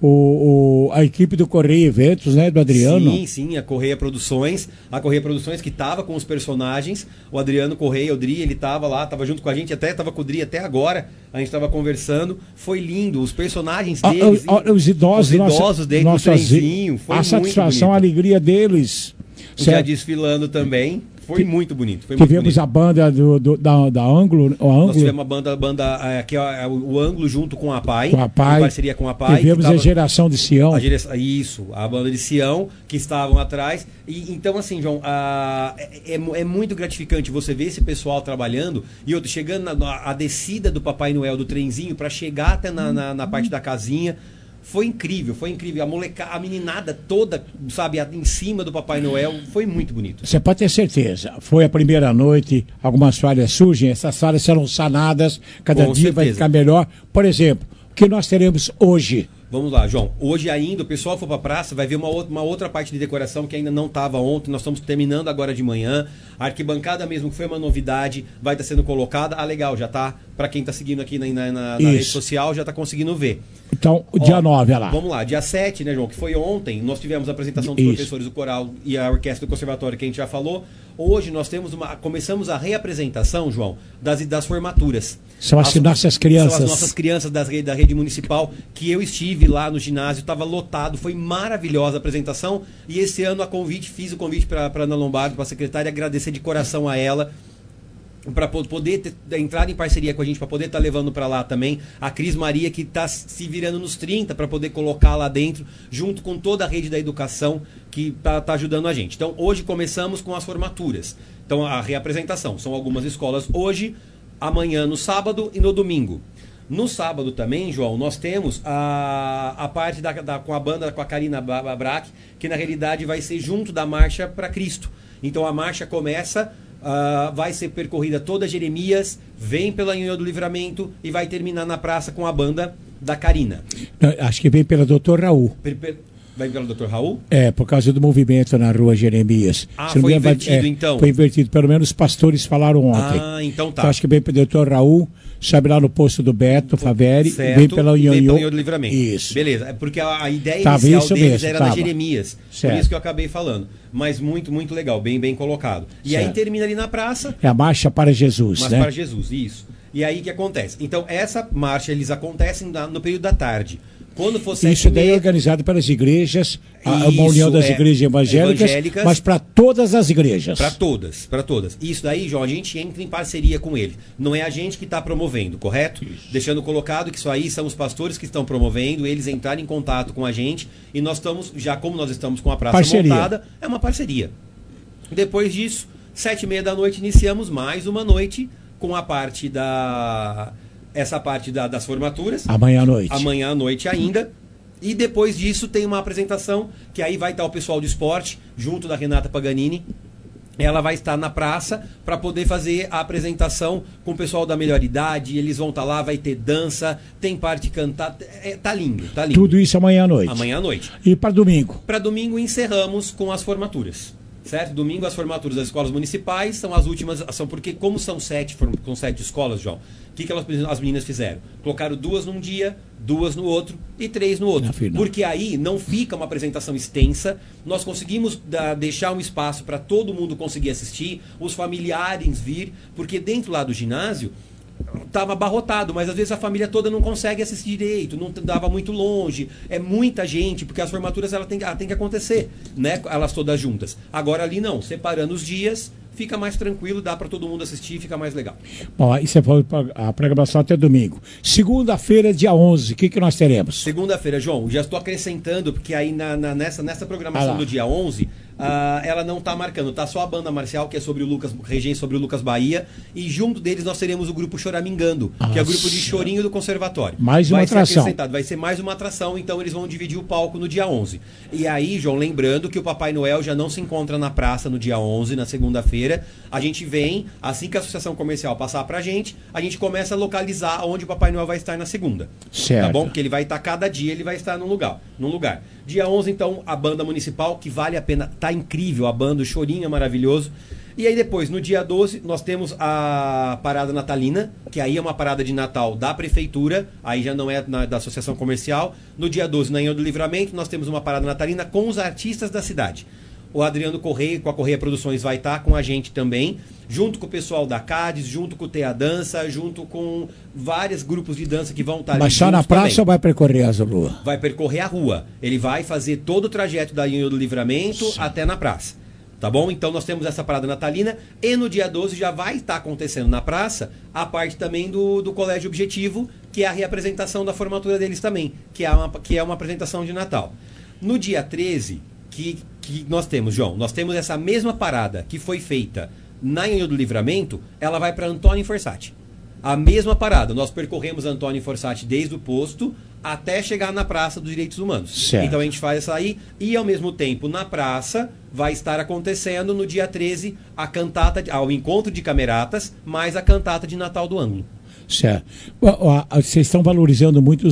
A equipe do Correia Eventos, né, do Adriano? Sim, a Correia Produções que estava com os personagens, o Adriano Correia, o Dri, ele estava lá, estava junto com a gente, até estava com o Dri até agora, a gente estava conversando, foi lindo, os personagens deles, os idosos dentro do trenzinho, foi a muito satisfação, bonito. A alegria deles. Já desfilando também, Foi muito bonito. Foi Tivemos muito bonito. a banda da Ângulo. Nós tivemos uma banda que é o Ângulo junto com a PAI. Com a PAI. Em parceria com a PAI. Tivemos a Geração de Sião. Isso, a banda de Sião, que estavam atrás. Então, assim, João, é muito gratificante você ver esse pessoal trabalhando e eu chegando a descida do Papai Noel do trenzinho para chegar até na parte da casinha. Foi incrível, foi incrível. A meninada toda, sabe, em cima do Papai Noel, foi muito bonito. Você pode ter certeza. Foi a primeira noite, algumas falhas surgem, essas falhas serão sanadas, cada dia vai ficar melhor. Por exemplo, o que nós teremos hoje? Vamos lá, João. Hoje ainda, o pessoal for para a praça, vai ver uma outra parte de decoração que ainda não estava ontem. Nós estamos terminando agora de manhã. A arquibancada mesmo, que foi uma novidade, vai estar sendo colocada. Ah, legal, já está. Para quem está seguindo aqui na rede social, já está conseguindo ver. Então, o dia 9, olha lá. Vamos lá, dia 7, né, João, que foi ontem, nós tivemos a apresentação dos professores do coral e a orquestra do conservatório, que a gente já falou. Hoje nós começamos a reapresentação, João, das formaturas. São as nossas crianças. São as nossas crianças da rede municipal, que eu estive lá no ginásio, estava lotado, foi maravilhosa a apresentação. E esse ano fiz o convite para a Ana Lombardo, para a secretária, agradecer de coração a ela, para poder entrar em parceria com a gente, para poder estar levando para lá também a Cris Maria, que está se virando nos 30 para poder colocar lá dentro, junto com toda a rede da educação que está ajudando a gente. Então, hoje começamos com as formaturas. Então, a reapresentação. São algumas escolas hoje, amanhã no sábado e no domingo. No sábado também, João, nós temos a parte com a banda, com a Karina Brack, que na realidade vai ser junto da Marcha para Cristo. Então, a marcha começa... vai ser percorrida toda Jeremias, vem pela Anhanhã do Livramento e vai terminar na praça com a banda da Karina. Acho que vem pela Dr. Raul. Vai pelo Dr. Raul? É, por causa do movimento na rua Jeremias. Foi invertido, então? Foi invertido, pelo menos os pastores falaram ontem. Então tá. Então acho que vem pelo Dr. Raul, sobe lá no posto do Beto Faveri, certo, vem pela Anhanhã do Livramento. Isso. Beleza, é porque a ideia inicial deles era na Jeremias. Certo. Por isso que eu acabei falando. Mas muito, muito legal, bem colocado. E certo. Aí termina ali na praça. É a Marcha para Jesus, Marcha para Jesus, isso. E aí o que acontece? Então essa marcha, eles acontecem no período da tarde. Quando for 7h30... Isso daí é organizado pelas igrejas, uma união das igrejas evangélicas, mas para todas as igrejas. Para todas. Isso daí, João, a gente entra em parceria com ele. Não é a gente que está promovendo, correto? Isso. Deixando colocado que isso aí são os pastores que estão promovendo, eles entrarem em contato com a gente e nós estamos, já como nós estamos com a praça montada, é uma parceria. Depois disso, 7h30 da noite, iniciamos mais uma noite com a parte essa parte das formaturas. Amanhã à noite. Amanhã à noite ainda. E depois disso tem uma apresentação, que aí vai estar o pessoal do esporte, junto da Renata Paganini. Ela vai estar na praça para poder fazer a apresentação com o pessoal da melhor idade. Eles vão estar lá, vai ter dança, tem parte cantar. Tá lindo, tá lindo. Tudo isso amanhã à noite. Amanhã à noite. E para domingo? Para domingo encerramos com as formaturas. Certo? Domingo as formaturas das escolas municipais são as últimas, porque como são 7 escolas, João, o que as meninas fizeram? Colocaram 2 num dia, 2 no outro e 3 no outro. Porque aí não fica uma apresentação extensa, nós conseguimos deixar um espaço para todo mundo conseguir assistir, os familiares vir, porque dentro lá do ginásio estava abarrotado, mas às vezes a família toda não consegue assistir direito, não dava muito longe, é muita gente, porque as formaturas ela tem que acontecer, né? Elas todas juntas. Agora ali não, separando os dias, fica mais tranquilo, dá para todo mundo assistir, fica mais legal. Bom, aí você falou a programação até domingo. Segunda-feira, dia 11, o que nós teremos? Segunda-feira, João, já estou acrescentando, porque aí nessa programação do dia 11, ela não está marcando, tá só a banda marcial, que é sobre o Lucas, regente sobre o Lucas Bahia, e junto deles nós teremos o grupo Choramingando, que é o grupo de chorinho do conservatório. Mais uma atração. Vai ser mais uma atração, então eles vão dividir o palco no dia 11. E aí, João, lembrando que o Papai Noel já não se encontra na praça no dia 11, na segunda-feira. A gente vem, assim que a associação comercial passar pra gente, a gente começa a localizar onde o Papai Noel vai estar na segunda. Certo. Tá bom? Porque ele vai estar, cada dia ele vai estar num lugar. Dia 11, então, a banda municipal, que vale a pena, tá incrível a banda, o chorinho é maravilhoso. E aí depois, no dia 12, nós temos a parada natalina, que aí é uma parada de Natal da prefeitura, aí já não é da associação comercial. No dia 12, na Anhanhã do Livramento, nós temos uma parada natalina com os artistas da cidade. O Adriano Correia, com a Correia Produções, vai estar com a gente também, junto com o pessoal da CADES, junto com o Tea Dança, junto com vários grupos de dança que vão estar ali. Mas só na praça ou vai percorrer as ruas? Vai percorrer a rua. Ele vai fazer todo o trajeto da Anhanhã do Livramento até na praça. Tá bom? Então nós temos essa parada natalina e no dia 12 já vai estar acontecendo na praça a parte também do Colégio Objetivo, que é a reapresentação da formatura deles também, que é uma apresentação de Natal. No dia 13, que nós temos, João, nós temos essa mesma parada que foi feita na Anhanguera do Livramento, ela vai para Antônio Forsatti. A mesma parada, nós percorremos Antônio Forsatti desde o posto até chegar na Praça dos Direitos Humanos. Certo. Então a gente faz essa aí e ao mesmo tempo na praça vai estar acontecendo no dia 13 a cantata, o encontro de cameratas, mais a cantata de Natal do Ângulo. Certo. Vocês estão valorizando muito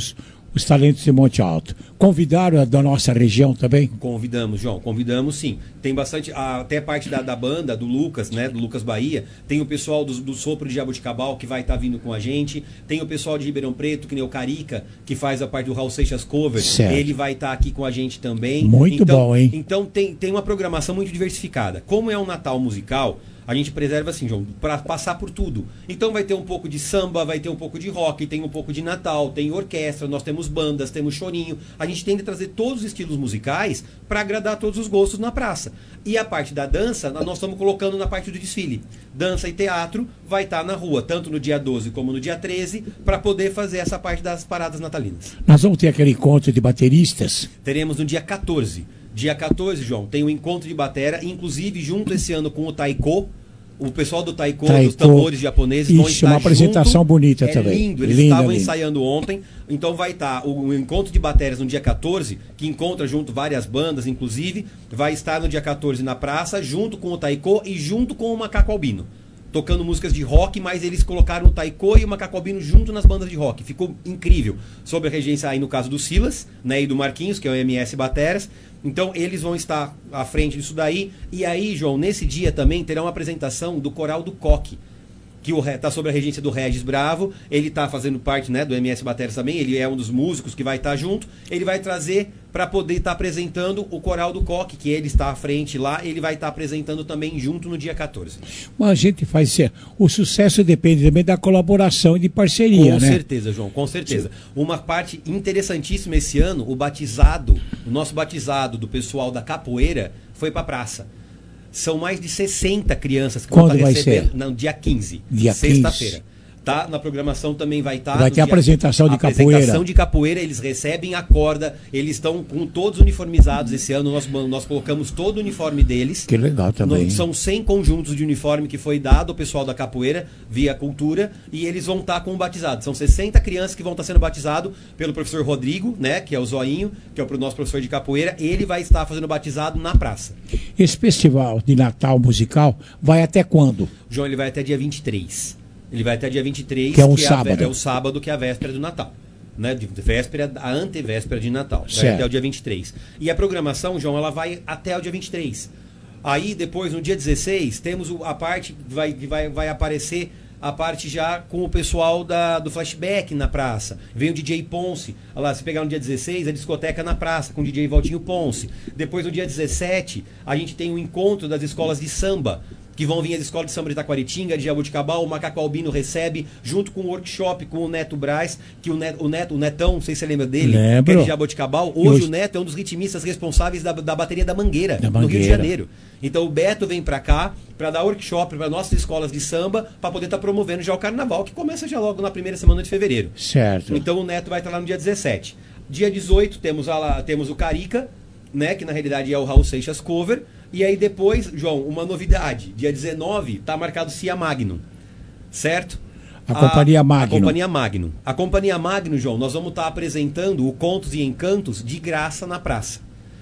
os talentos de Monte Alto. Convidaram da nossa região também? Convidamos, João, convidamos sim. Tem bastante, até parte da banda, do Lucas, né, do Lucas Bahia. Tem o pessoal do Sopro de Jaboticabal, que vai estar vindo com a gente. Tem o pessoal de Ribeirão Preto, que nem o Carica, que faz a parte do Raul Seixas Cover. Certo. Ele vai estar aqui com a gente também. Muito bom, hein? Então tem uma programação muito diversificada. Como é um Natal musical, a gente preserva assim, João, para passar por tudo. Então vai ter um pouco de samba, vai ter um pouco de rock, tem um pouco de Natal, tem orquestra, nós temos bandas, temos chorinho. A gente tenta trazer todos os estilos musicais para agradar todos os gostos na praça. E a parte da dança, nós estamos colocando na parte do desfile. Dança e teatro vai estar na rua, tanto no dia 12 como no dia 13, para poder fazer essa parte das paradas natalinas. Nós vamos ter aquele encontro de bateristas? Teremos no dia 14. Dia 14, João, tem um encontro de batera, inclusive junto esse ano com o Taiko. O pessoal do Taiko, dos tambores japoneses, vão estar uma apresentação junto. Bonita também. Lindo, eles estavam ensaiando ontem. Então vai estar o encontro de baterias no dia 14, que encontra junto várias bandas, inclusive. Vai estar no dia 14 na praça, junto com o Taiko e junto com o Macaco Albino. Tocando músicas de rock, mas eles colocaram o Taiko e o Macaco Albino junto nas bandas de rock. Ficou incrível. Sob a regência aí no caso do Silas, né, e do Marquinhos, que é o MS Bateras. Então eles vão estar à frente disso daí. E aí, João, nesse dia também terá uma apresentação do Coral do Coque, que está sob a regência do Regis Bravo. Ele está fazendo parte, né, do MS Bateras também. Ele é um dos músicos que vai estar junto. Ele vai trazer para poder estar apresentando o Coral do Coque, que ele está à frente lá. Ele vai estar apresentando também junto no dia 14. Mas a gente faz... O sucesso depende também da colaboração e de parceria, com né? Com certeza, João, com certeza. Uma parte interessantíssima esse ano, o nosso batizado do pessoal da capoeira foi para a praça. São mais de 60 crianças que vão estar recebendo. Vai ser? Não, dia 15. Dia sexta-feira. Tá? Na programação também vai estar. Vai ter apresentação de capoeira. Apresentação de capoeira, eles recebem a corda, eles estão com todos uniformizados esse ano. Nós colocamos todo o uniforme deles. Que legal também. São 100 conjuntos de uniforme que foi dado ao pessoal da capoeira via cultura e eles vão estar com o batizado. São 60 crianças que vão estar sendo batizados pelo professor Rodrigo, né, que é o Zoinho, que é o nosso professor de capoeira. Ele vai estar fazendo batizado na praça. Esse festival de Natal musical vai até quando? João, ele vai até dia 23. Ele vai até dia 23, que é um sábado. É o sábado, que é a véspera do Natal. Né? A antevéspera de Natal. Certo. Vai até o dia 23. E a programação, João, ela vai até o dia 23. Aí, depois, no dia 16, temos a parte que vai aparecer a parte já com o pessoal do flashback na praça. Vem o DJ Ponce. Olha lá, se pegar no dia 16, a discoteca na praça, com o DJ Valtinho Ponce. Depois, no dia 17, a gente tem o encontro das escolas de samba, que vão vir as escolas de samba de Taquaritinga, de Jaboticabal. O Macaco Albino recebe, junto com o workshop com o Neto Braz, que o Netão, não sei se você lembra dele, Lembro. que é de Jaboticabal. Hoje o Neto é um dos ritmistas responsáveis da bateria da Mangueira, no Rio de Janeiro. Então o Beto vem pra cá para dar workshop para nossas escolas de samba, para poder estar promovendo já o carnaval, que começa já logo na primeira semana de fevereiro. Certo. Então o Neto vai estar lá no dia 17. Dia 18 temos o Carica, né, que na realidade é o Raul Seixas Cover. E aí depois, João, uma novidade. Dia 19 está marcado Cia Magnum, certo? A Companhia Magnum. A Companhia Magnum. A Companhia Magnum, João, nós vamos estar apresentando o Contos e Encantos de graça na praça.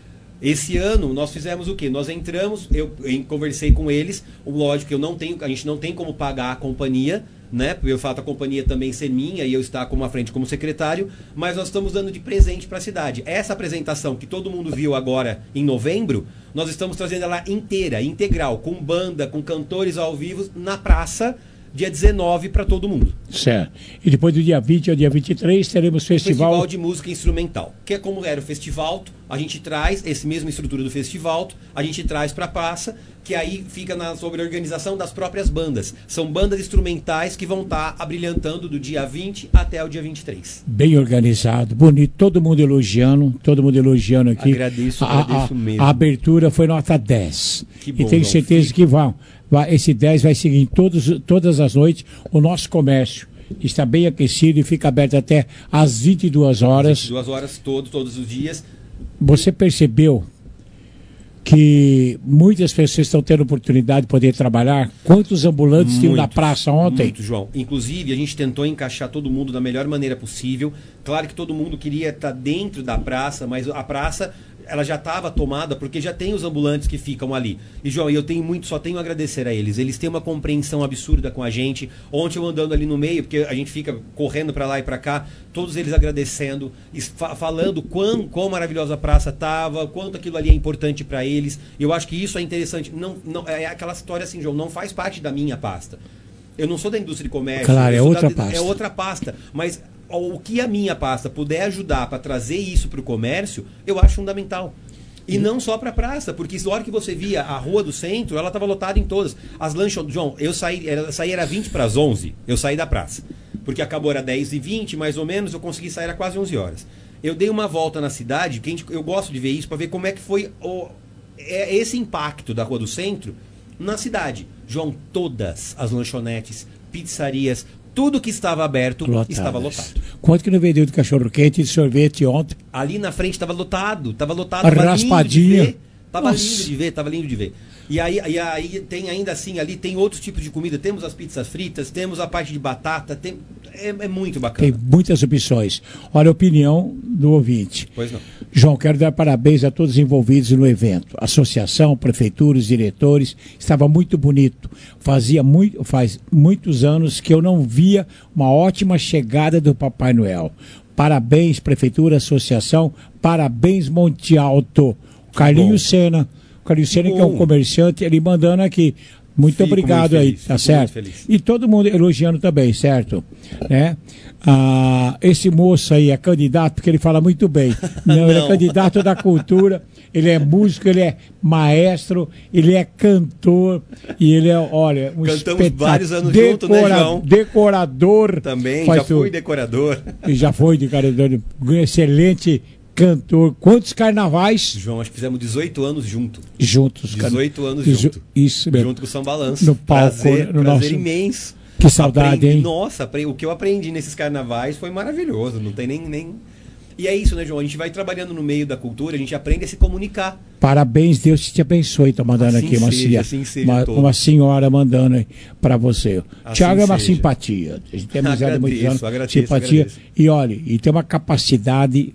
Esse ano nós fizemos o quê? Nós entramos, eu conversei com eles, lógico que a gente não tem como pagar a companhia, né? Pelo fato da companhia também ser minha e eu estar à frente como secretário, mas nós estamos dando de presente para a cidade. Essa apresentação que todo mundo viu agora em novembro, nós estamos trazendo ela inteira, integral, com banda, com cantores ao vivo, na praça, dia 19 para todo mundo. Certo. E depois do dia 20 ao dia 23 teremos festival de música instrumental, que é como era o festival, a gente traz esse mesmo estrutura do festival, a gente traz para a praça, que aí fica sobre a organização das próprias bandas. São bandas instrumentais que vão estar abrilhantando do dia 20 até o dia 23. Bem organizado, bonito, todo mundo elogiando aqui. Agradeço mesmo. A abertura foi nota 10. Que bom, e tenho certeza que esse 10 vai seguir em todas as noites. O nosso comércio está bem aquecido e fica aberto até às 22 horas. 22 horas todos os dias. Você percebeu que muitas pessoas estão tendo oportunidade de poder trabalhar? Quantos ambulantes tinham na praça ontem? Muito, João. Inclusive, a gente tentou encaixar todo mundo da melhor maneira possível. Claro que todo mundo queria estar dentro da praça, mas a praça ela já estava tomada porque já tem os ambulantes que ficam ali. E, João, eu só tenho a agradecer a eles. Eles têm uma compreensão absurda com a gente. Ontem eu andando ali no meio, porque a gente fica correndo para lá e para cá, todos eles agradecendo, falando quão maravilhosa a praça estava, quanto aquilo ali é importante para eles. Eu acho que isso é interessante. Não, é aquela história assim, João, não faz parte da minha pasta. Eu não sou da indústria de comércio. Claro, é outra pasta. É outra pasta, mas o que a minha pasta puder ajudar para trazer isso para o comércio, eu acho fundamental. E não só para a praça, porque na hora que você via a rua do centro, ela estava lotada em todas. As lanchas, João, eu saí era 20 para as 11, eu saí da praça. Porque acabou era 10h20, mais ou menos, eu consegui sair a quase 11 horas. Eu dei uma volta na cidade, eu gosto de ver isso, para ver como é que foi esse impacto da rua do centro na cidade. João, todas as lanchonetes, pizzarias, tudo que estava aberto estava lotado. Quanto que não vendeu de cachorro-quente e de sorvete ontem? Ali na frente estava lotado. A raspadinha. Tava lindo de ver. E aí tem ainda assim, ali tem outros tipos de comida. Temos as pizzas fritas, temos a parte de batata. É muito bacana. Tem muitas opções. Olha a opinião do ouvinte. Pois não. João, quero dar parabéns a todos os envolvidos no evento. Associação, prefeituras, diretores. Estava muito bonito. Faz muitos anos que eu não via uma ótima chegada do Papai Noel. Parabéns, prefeitura, associação. Parabéns, Monte Alto. Carlinhos Sena, que é um comerciante, ele mandando aqui. Muito obrigado aí, tá certo? E todo mundo elogiando também, certo? Né? Esse moço aí é candidato, porque ele fala muito bem. Não, ele é candidato da cultura, ele é músico, ele é maestro, ele é cantor, e ele é, olha, cantamos vários anos juntos, né, João? Decorador. Também, já fui decorador. E já foi decorador, excelente cantor. Quantos carnavais? João, acho que fizemos 18 anos juntos. 18 anos juntos. Isso mesmo. Junto com o São Balanço. No palco. Prazer imenso. Que saudade, hein? Nossa, o que eu aprendi nesses carnavais foi maravilhoso. Não tem nem... E é isso, né, João? A gente vai trabalhando no meio da cultura, a gente aprende a se comunicar. Parabéns, Deus te abençoe. Tá mandando assim aqui uma senhora mandando aí para você. Assim Tiago é uma simpatia. A gente tem amizade há muitos anos. Simpatia. E olha, e tem uma capacidade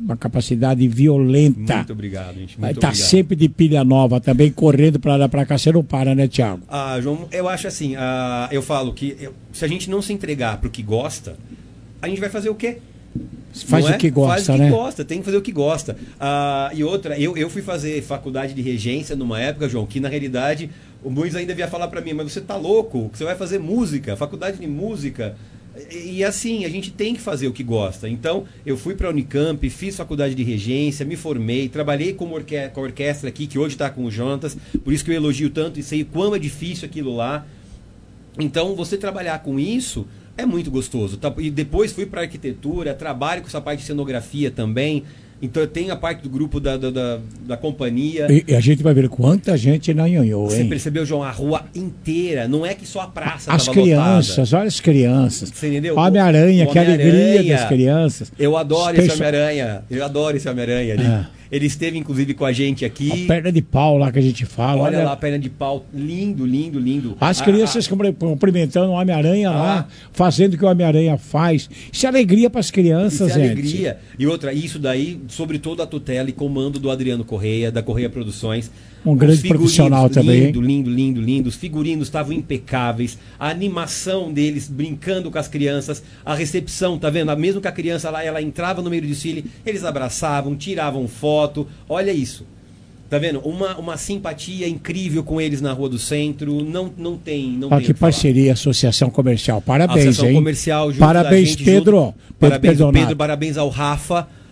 violenta. Muito obrigado, gente. Muito tá obrigado. Sempre de pilha nova, também correndo para lá para cá. Você não para, né, Tiago? João, eu acho assim, eu falo que se a gente não se entregar pro que gosta, a gente vai fazer o quê? Faz o que gosta, né? Tem que fazer o que gosta. E outra, eu fui fazer faculdade de regência numa época, João, que na realidade o Muiz ainda via falar pra mim, mas você tá louco? Você vai fazer música, faculdade de música. E assim, a gente tem que fazer o que gosta. Então, eu fui pra Unicamp, fiz faculdade de regência, me formei, trabalhei com a orquestra aqui, que hoje tá com o Jonatas, por isso que eu elogio tanto e sei o quão é difícil aquilo lá. Então, você trabalhar com isso é muito gostoso. Tá? E depois fui para arquitetura, trabalho com essa parte de cenografia também. Então eu tenho a parte do grupo da companhia. E a gente vai ver quanta gente na Nhonhô, hein? Você percebeu, João? A rua inteira. Não é que só a praça as crianças, lotada. Olha as crianças. Você entendeu? Homem-Aranha, que alegria das crianças. Eu adoro esse Homem-Aranha. Eu adoro esse Homem-Aranha. Ele esteve, inclusive, com a gente aqui. A perna de pau lá que a gente fala. Olha lá a perna de pau. Lindo, lindo, lindo. As crianças cumprimentando o Homem-Aranha lá, fazendo o que o Homem-Aranha faz. Isso é alegria para as crianças, gente. Alegria. E outra, isso daí, sobretudo a tutela e comando do Adriano Correia, da Correia Produções. Um grande profissional também. Lindo. Os figurinos estavam impecáveis. A animação deles brincando com as crianças. A recepção, tá vendo? Mesmo que a criança lá, ela entrava no meio do desfile, eles abraçavam, tiravam foto. Olha isso. Tá vendo? Uma simpatia incrível com eles na Rua do Centro. Não tem. Que parceria, Associação Comercial. Parabéns, Associação hein? Comercial, junto parabéns, da gente, Pedro. Parabéns ao Pedro, parabéns ao Rafa.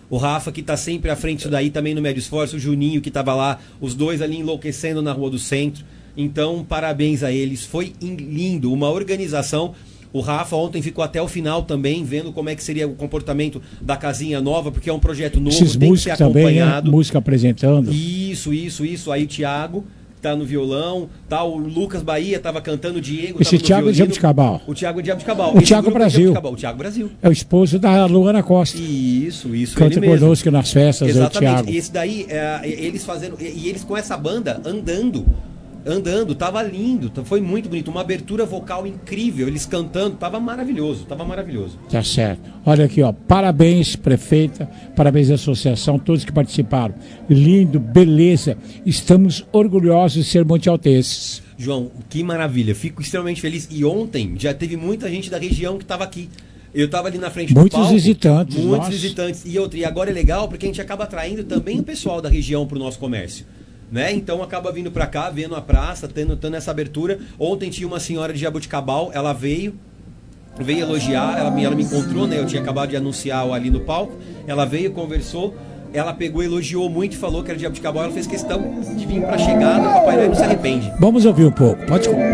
O Rafa, que tá sempre à frente disso daí, também no médio esforço. O Juninho, que tava lá, os dois ali enlouquecendo na Rua do Centro. Então, parabéns a eles. Foi lindo, uma organização. O Rafa ontem ficou até o final também, vendo como é que seria o comportamento da casinha nova, porque é um projeto novo, Esses tem que ser acompanhado. Também, né? Música apresentando. Isso. Aí o Thiago tá no violão, tá o Lucas Bahia tava cantando, o Diego Esse Thiago é de Jabuticabal. O Thiago é de Jabuticabal. O Thiago Brasil. O Thiago Brasil. É o esposo da Luana Costa. Isso. Canta conosco nas festas. Exatamente. O Thiago. E esse daí, eles fazendo... E eles com essa banda andando, tava lindo, foi muito bonito, uma abertura vocal incrível, eles cantando, tava maravilhoso. Tá certo. Olha aqui, ó, parabéns, prefeita, parabéns à associação, todos que participaram. Lindo, beleza, estamos orgulhosos de ser montealtenses. João, que maravilha, fico extremamente feliz. E ontem já teve muita gente da região que estava aqui. Eu estava ali na frente do palco. Muitos visitantes. E agora é legal porque a gente acaba atraindo também o pessoal da região para o nosso comércio. Né? Então acaba vindo para cá, vendo a praça, tendo essa abertura. Ontem tinha uma senhora de Jabuticabal, ela veio elogiar, ela me encontrou, né? Eu tinha acabado de anunciar ali no palco. Ela veio, conversou, ela pegou, elogiou muito e falou que era de Jabuticabal. Ela fez questão de vir para a chegada, o Papai Noel não se arrepende. Vamos ouvir um pouco, pode falar.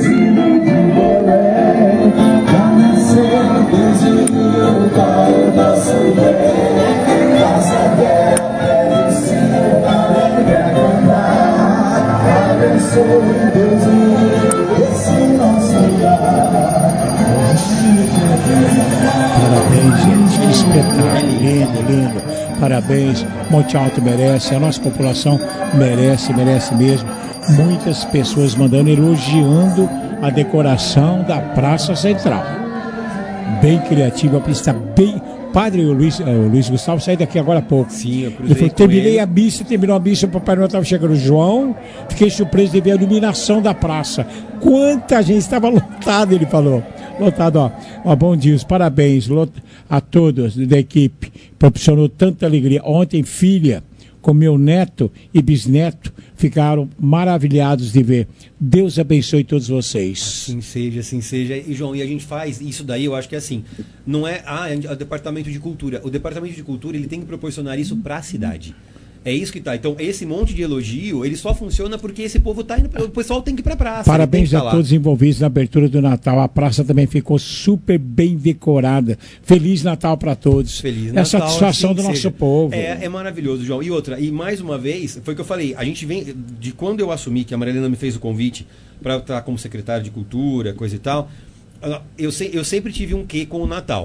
Parabéns, gente, que espetáculo, lindo. Parabéns, Monte Alto merece, a nossa população merece mesmo. Muitas pessoas mandando, elogiando a decoração da Praça Central. Bem criativa, a pista bem... Padre Luiz Gustavo saiu daqui agora há pouco. Sim, eu ele falou, terminou a missa, o Papai Noel estava chegando. João, fiquei surpreso de ver a iluminação da praça. Quanta gente, estava lotado, ele falou. Lotado, ó, bom dia, parabéns a todos da equipe. Proporcionou tanta alegria. Ontem, filha com meu neto e bisneto ficaram maravilhados de ver. Deus abençoe todos vocês. Assim seja. E João, e a gente faz isso daí, eu acho que é assim, não é o Departamento de Cultura. O Departamento de Cultura, ele tem que proporcionar isso para a cidade. É isso que tá. Então, esse monte de elogio, ele só funciona porque esse povo tá indo, o pessoal tem que ir pra praça. Parabéns a todos envolvidos na abertura do Natal. A praça também ficou super bem decorada. Feliz Natal para todos. Feliz Natal. É a satisfação assim do nosso povo. É maravilhoso, João. E mais uma vez, foi o que eu falei, a gente vem, de quando eu assumi, que a Marilena me fez o convite para estar como secretário de Cultura, coisa e tal, eu sempre tive um quê com o Natal.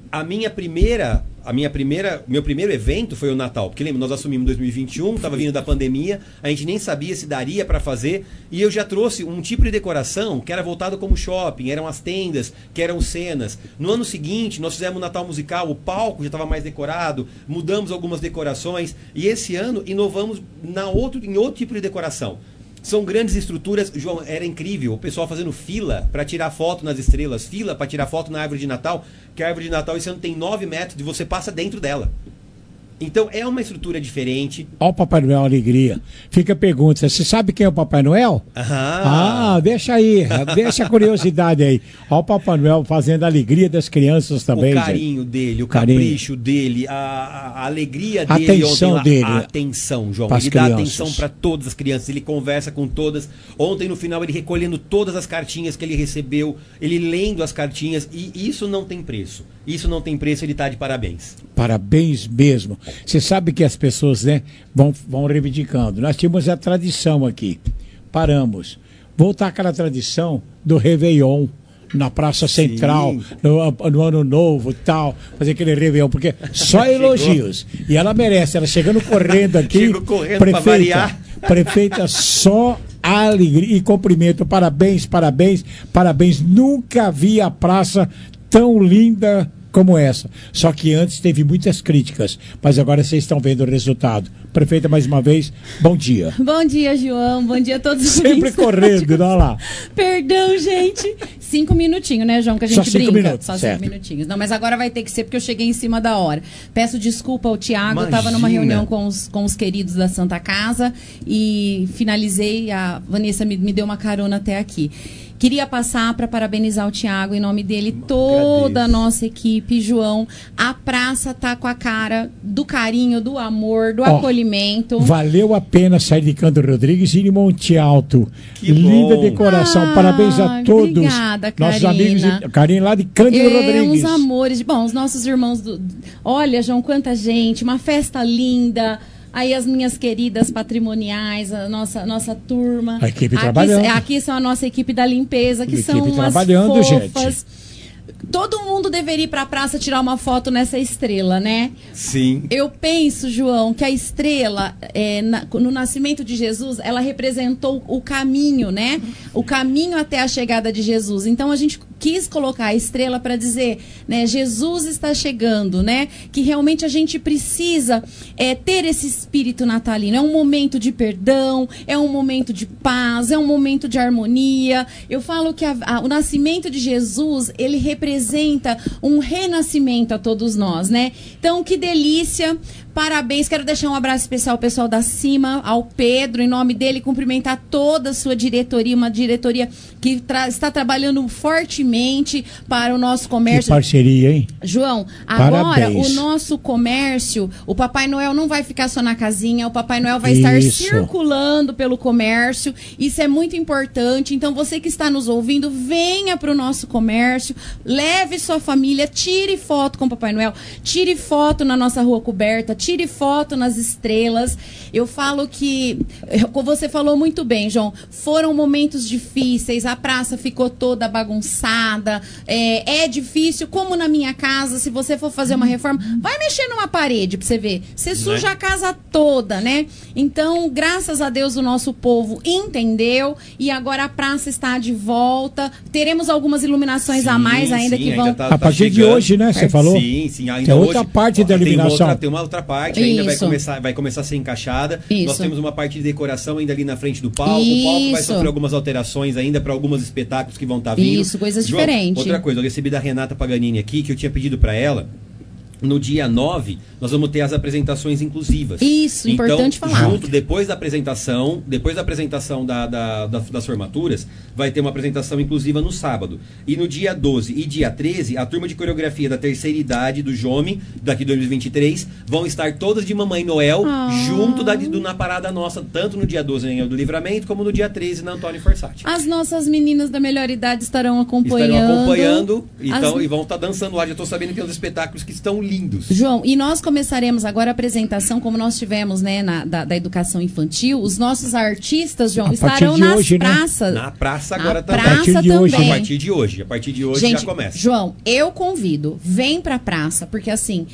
Meu primeiro evento foi o Natal, porque lembra, nós assumimos em 2021, estava vindo da pandemia, a gente nem sabia se daria para fazer, e eu já trouxe um tipo de decoração que era voltado como shopping, eram as tendas, que eram cenas. No ano seguinte, nós fizemos o Natal musical, o palco já estava mais decorado, mudamos algumas decorações, e esse ano inovamos em outro tipo de decoração. São grandes estruturas, João, era incrível, o pessoal fazendo fila para tirar foto nas estrelas, fila para tirar foto na árvore de Natal, que a árvore de Natal esse ano tem 9 metros e você passa dentro dela. Então é uma estrutura diferente. Olha o Papai Noel, alegria. Fica a pergunta, você sabe quem é o Papai Noel? Deixa aí, deixa a curiosidade aí. Olha o Papai Noel fazendo a alegria das crianças também. O carinho dele, o capricho dele, a alegria dele. A atenção, João. Ele dá atenção para todas as crianças, ele conversa com todas. Ontem no final ele recolhendo todas as cartinhas que ele recebeu, ele lendo as cartinhas, e isso não tem preço. Isso não tem preço, ele está de parabéns. Parabéns mesmo. Você sabe que as pessoas, né, vão reivindicando. Nós tínhamos a tradição aqui. Paramos. Voltar àquela tradição do Réveillon na Praça Central, no Ano Novo e tal. Fazer aquele Réveillon, porque só elogios. E ela merece. Ela chegando correndo aqui. Chegou correndo para variar. Prefeita, só alegria e cumprimento. Parabéns. Nunca vi a praça tão linda como essa. Só que antes teve muitas críticas, mas agora vocês estão vendo o resultado. Prefeita, mais uma vez, bom dia. Bom dia, João. Bom dia a todos os Sempre correndo, não lá. Perdão, gente. 5 minutinhos, né, João, que a gente brinca. Minutos, só 5 minutinhos. Não, mas agora vai ter que ser porque eu cheguei em cima da hora. Peço desculpa ao Tiago, eu estava numa reunião com os queridos da Santa Casa e finalizei, a Vanessa me deu uma carona até aqui. Queria passar para parabenizar o Tiago, em nome dele, toda a nossa equipe, João. A praça tá com a cara do carinho, do amor, do acolhimento. Valeu a pena sair de Cândido Rodrigues e ir em Monte Alto. Linda decoração. Parabéns a todos. Obrigada, nossos Karina. amigos. Karina lá de Cândido Rodrigues. Uns amores. Bom, os nossos irmãos Olha, João, quanta gente. Uma festa linda. Aí as minhas queridas patrimoniais, a nossa turma. A equipe trabalhando. Aqui são a nossa equipe da limpeza, que são umas trabalhando, fofas. Gente. Todo mundo deveria ir pra praça tirar uma foto nessa estrela, né? Sim. Eu penso, João, que a estrela, no nascimento de Jesus, ela representou o caminho, né? O caminho até a chegada de Jesus. Então, a gente quis colocar a estrela para dizer, né? Jesus está chegando, né? Que realmente a gente precisa ter esse espírito natalino. É um momento de perdão, é um momento de paz, é um momento de harmonia. Eu falo que o nascimento de Jesus, ele representa um renascimento a todos nós, né? Então, que delícia. Parabéns, quero deixar um abraço especial ao pessoal da CIMA, ao Pedro, em nome dele, cumprimentar toda a sua diretoria, uma diretoria que está trabalhando fortemente para o nosso comércio. Que parceria, hein? João, agora Parabéns. o nosso comércio, o Papai Noel não vai ficar só na casinha, o Papai Noel vai estar circulando pelo comércio, isso é muito importante. Então, você que está nos ouvindo, venha para o nosso comércio, leve sua família, tire foto com o Papai Noel, tire foto na nossa rua coberta, tire foto nas estrelas. Eu falo que, você falou muito bem, João, foram momentos difíceis, a praça ficou toda bagunçada, é difícil, como na minha casa, se você for fazer uma reforma, vai mexer numa parede pra você ver, você suja a casa toda, né? Então, graças a Deus, o nosso povo entendeu e agora a praça está de volta, teremos algumas iluminações a mais ainda que vão... A partir de hoje, né, você falou? Sim, ainda tem outra hoje, parte da iluminação. Tem uma outra parte, ainda vai começar a ser encaixada. Isso. Nós temos uma parte de decoração ainda ali na frente do palco. O palco vai sofrer algumas alterações ainda para alguns espetáculos que vão estar vindo. Isso, coisas João, diferentes. Outra coisa, eu recebi da Renata Paganini aqui, que eu tinha pedido para ela. No dia 9, nós vamos ter as apresentações inclusivas. Isso, então, importante falar. Depois da apresentação das formaturas, vai ter uma apresentação inclusiva no sábado. E no dia 12 e dia 13, a turma de coreografia da terceira idade do Jome, daqui de 2023, vão estar todas de Mamãe Noel, junto na parada nossa, tanto no dia 12 em do Livramento, como no dia 13 na Antônio Forçati. As nossas meninas da melhor idade estarão acompanhando. E vão estar dançando lá. Já estou sabendo que tem uns espetáculos que estão lindos. João, e nós começaremos agora a apresentação, como nós tivemos, né, da educação infantil. Os nossos artistas, João, estarão nas hoje, praças. Né? Na praça agora também. A partir de hoje. A partir de hoje gente, já começa. João, eu convido, vem pra praça, porque assim,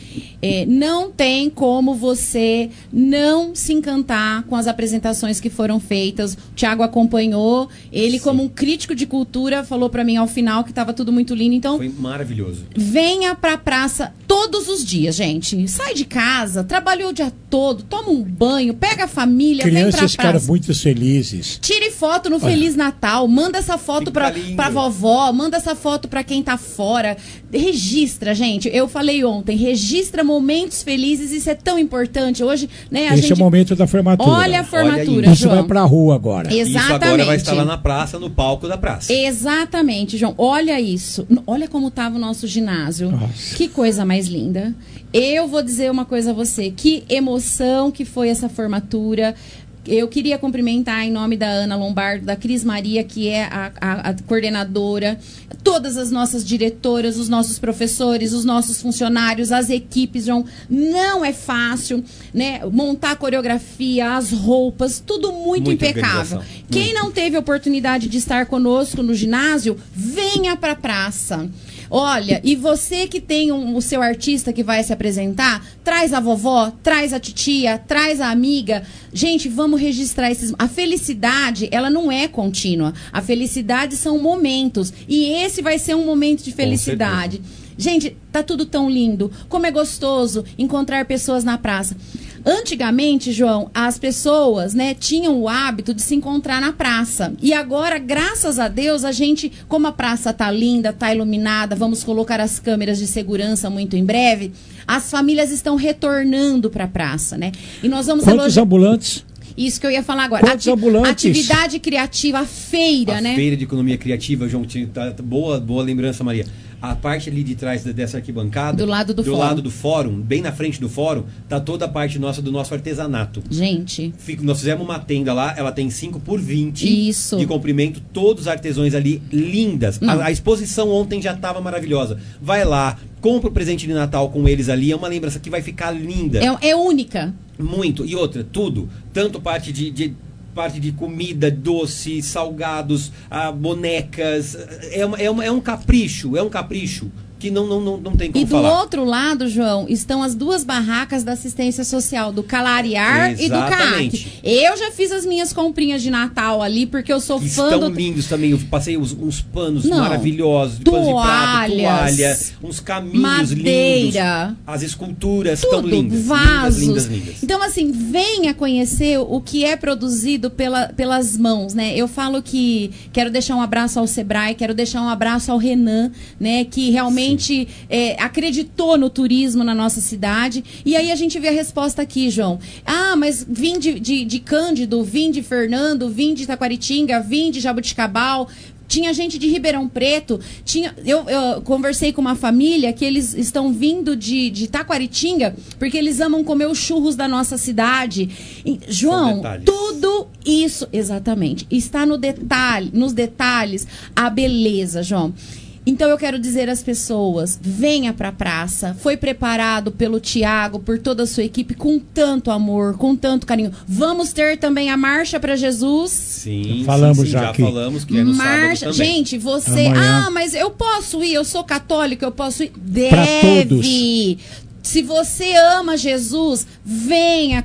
não tem como você não se encantar com as apresentações que foram feitas. O Thiago acompanhou, ele como um crítico de cultura, falou pra mim ao final que estava tudo muito lindo. Então, foi maravilhoso. Venha pra praça todos os dias, gente. Sai de casa, trabalhou o dia todo, toma um banho, pega a família, vem pra praça. Crianças ficaram muito felizes. Tire foto no Feliz Natal, manda essa foto pra vovó, manda essa foto pra quem tá fora. Registra, gente. Eu falei ontem, registra momentos felizes, isso é tão importante. Hoje, né, Esse é o momento da formatura. Olha a formatura, Isso vai pra rua agora. Exatamente. Isso agora vai estar lá na praça, no palco da praça. Exatamente, João. Olha isso. Olha como tava o nosso ginásio. Nossa. Que coisa mais linda. Eu vou dizer uma coisa a você. Que emoção que foi essa formatura. Eu queria cumprimentar em nome da Ana Lombardo, da Cris Maria, que é a coordenadora, todas as nossas diretoras, os nossos professores, os nossos funcionários, as equipes, João. Não é fácil, né? Montar a coreografia, as roupas, tudo muito impecável. Quem não teve oportunidade de estar conosco no ginásio, venha para a praça. Olha, e você que tem o seu artista que vai se apresentar, traz a vovó, traz a titia, traz a amiga. Gente, vamos registrar esses... A felicidade, ela não é contínua. A felicidade são momentos. E esse vai ser um momento de felicidade. Gente, tá tudo tão lindo. Como é gostoso encontrar pessoas na praça. Antigamente, João, as pessoas, né, tinham o hábito de se encontrar na praça. E agora, graças a Deus, a gente, como a praça tá linda, tá iluminada, vamos colocar as câmeras de segurança muito em breve, as famílias estão retornando para a praça, né? E nós vamos Quantos ambulantes? Isso que eu ia falar agora. Quantos ambulantes? Atividade criativa, a feira, né? Feira de economia criativa, João, boa lembrança, Maria. A parte ali de trás dessa arquibancada, do lado do fórum. Lado do fórum, bem na frente do fórum, tá toda a parte nossa do nosso artesanato. Gente. Nós fizemos uma tenda lá, ela tem 5 por 20 Isso. de comprimento, todos os artesões ali lindas. A exposição ontem já estava maravilhosa. Vai lá, compra o presente de Natal com eles ali, é uma lembrança que vai ficar linda. É única. Muito. E outra, tudo. Tanto parte de comida, doce, salgados, bonecas. É um capricho que não tem como falar. E do outro lado, João, estão as duas barracas da assistência social, do Calariar e do CAAC. Eu já fiz as minhas comprinhas de Natal ali, porque eu sou fã Estão lindos também, eu passei uns panos maravilhosos, panos de prata, toalha, uns caminhos madeira, lindos, as esculturas estão lindas, vasos. Lindas. Então, assim, venha conhecer o que é produzido pelas mãos, né? Eu falo que quero deixar um abraço ao Sebrae, quero deixar um abraço ao Renan, né? Que realmente acreditou no turismo na nossa cidade. E aí a gente vê a resposta aqui, João. Mas vim de Cândido, vim de Fernando, vim de Taquaritinga, vim de Jabuticabal. Tinha gente de Ribeirão Preto. Eu conversei com uma família que eles estão vindo de Taquaritinga porque eles amam comer os churros da nossa cidade. João, tudo isso, exatamente, está nos detalhes, a beleza, João. Então eu quero dizer às pessoas, venha para a praça. Foi preparado pelo Tiago, por toda a sua equipe, com tanto amor, com tanto carinho. Vamos ter também a Marcha para Jesus. Sim, já falamos que é no sábado também. Gente, você... Amanhã. Mas eu posso ir, eu sou católica, eu posso ir. Pra todos. Se você ama Jesus, venha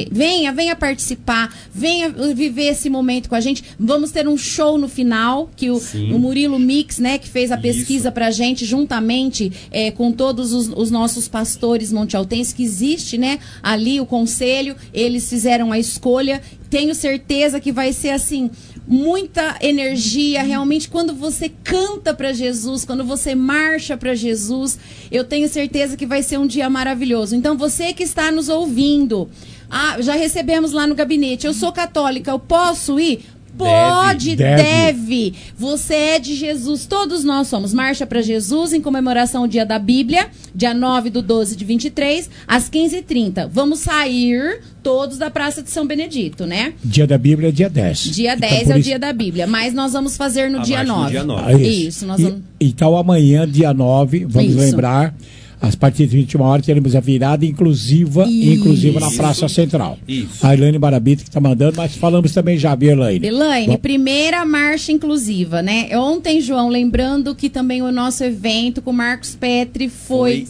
participar, venha viver esse momento com a gente. Vamos ter um show no final, que o Murilo Mix, né, que fez a pesquisa pra gente, juntamente com todos os nossos pastores montealtenses, que existe, né, ali o conselho, eles fizeram a escolha. Tenho certeza que vai ser assim, muita energia, realmente, quando você canta para Jesus, quando você marcha para Jesus, eu tenho certeza que vai ser um dia maravilhoso. Então, você que está nos ouvindo, já recebemos lá no gabinete, eu sou católica, eu posso ir? Pode, deve. Você é de Jesus. Todos nós somos. Marcha para Jesus em comemoração ao Dia da Bíblia, dia 9/12/23, às 15h30. Vamos sair todos da Praça de São Benedito, né? Dia da Bíblia é dia 10. Dia 10 é o dia da Bíblia, mas nós vamos fazer no dia 9. Isso, nós vamos... Então amanhã, dia 9, vamos lembrar... A partir de 21 horas teremos a virada inclusiva na Praça Central. Isso. A Elaine Barabito que está mandando, mas falamos também já, Elaine. Elaine, primeira marcha inclusiva, né? Ontem, João, lembrando que também o nosso evento com o Marcos Petri foi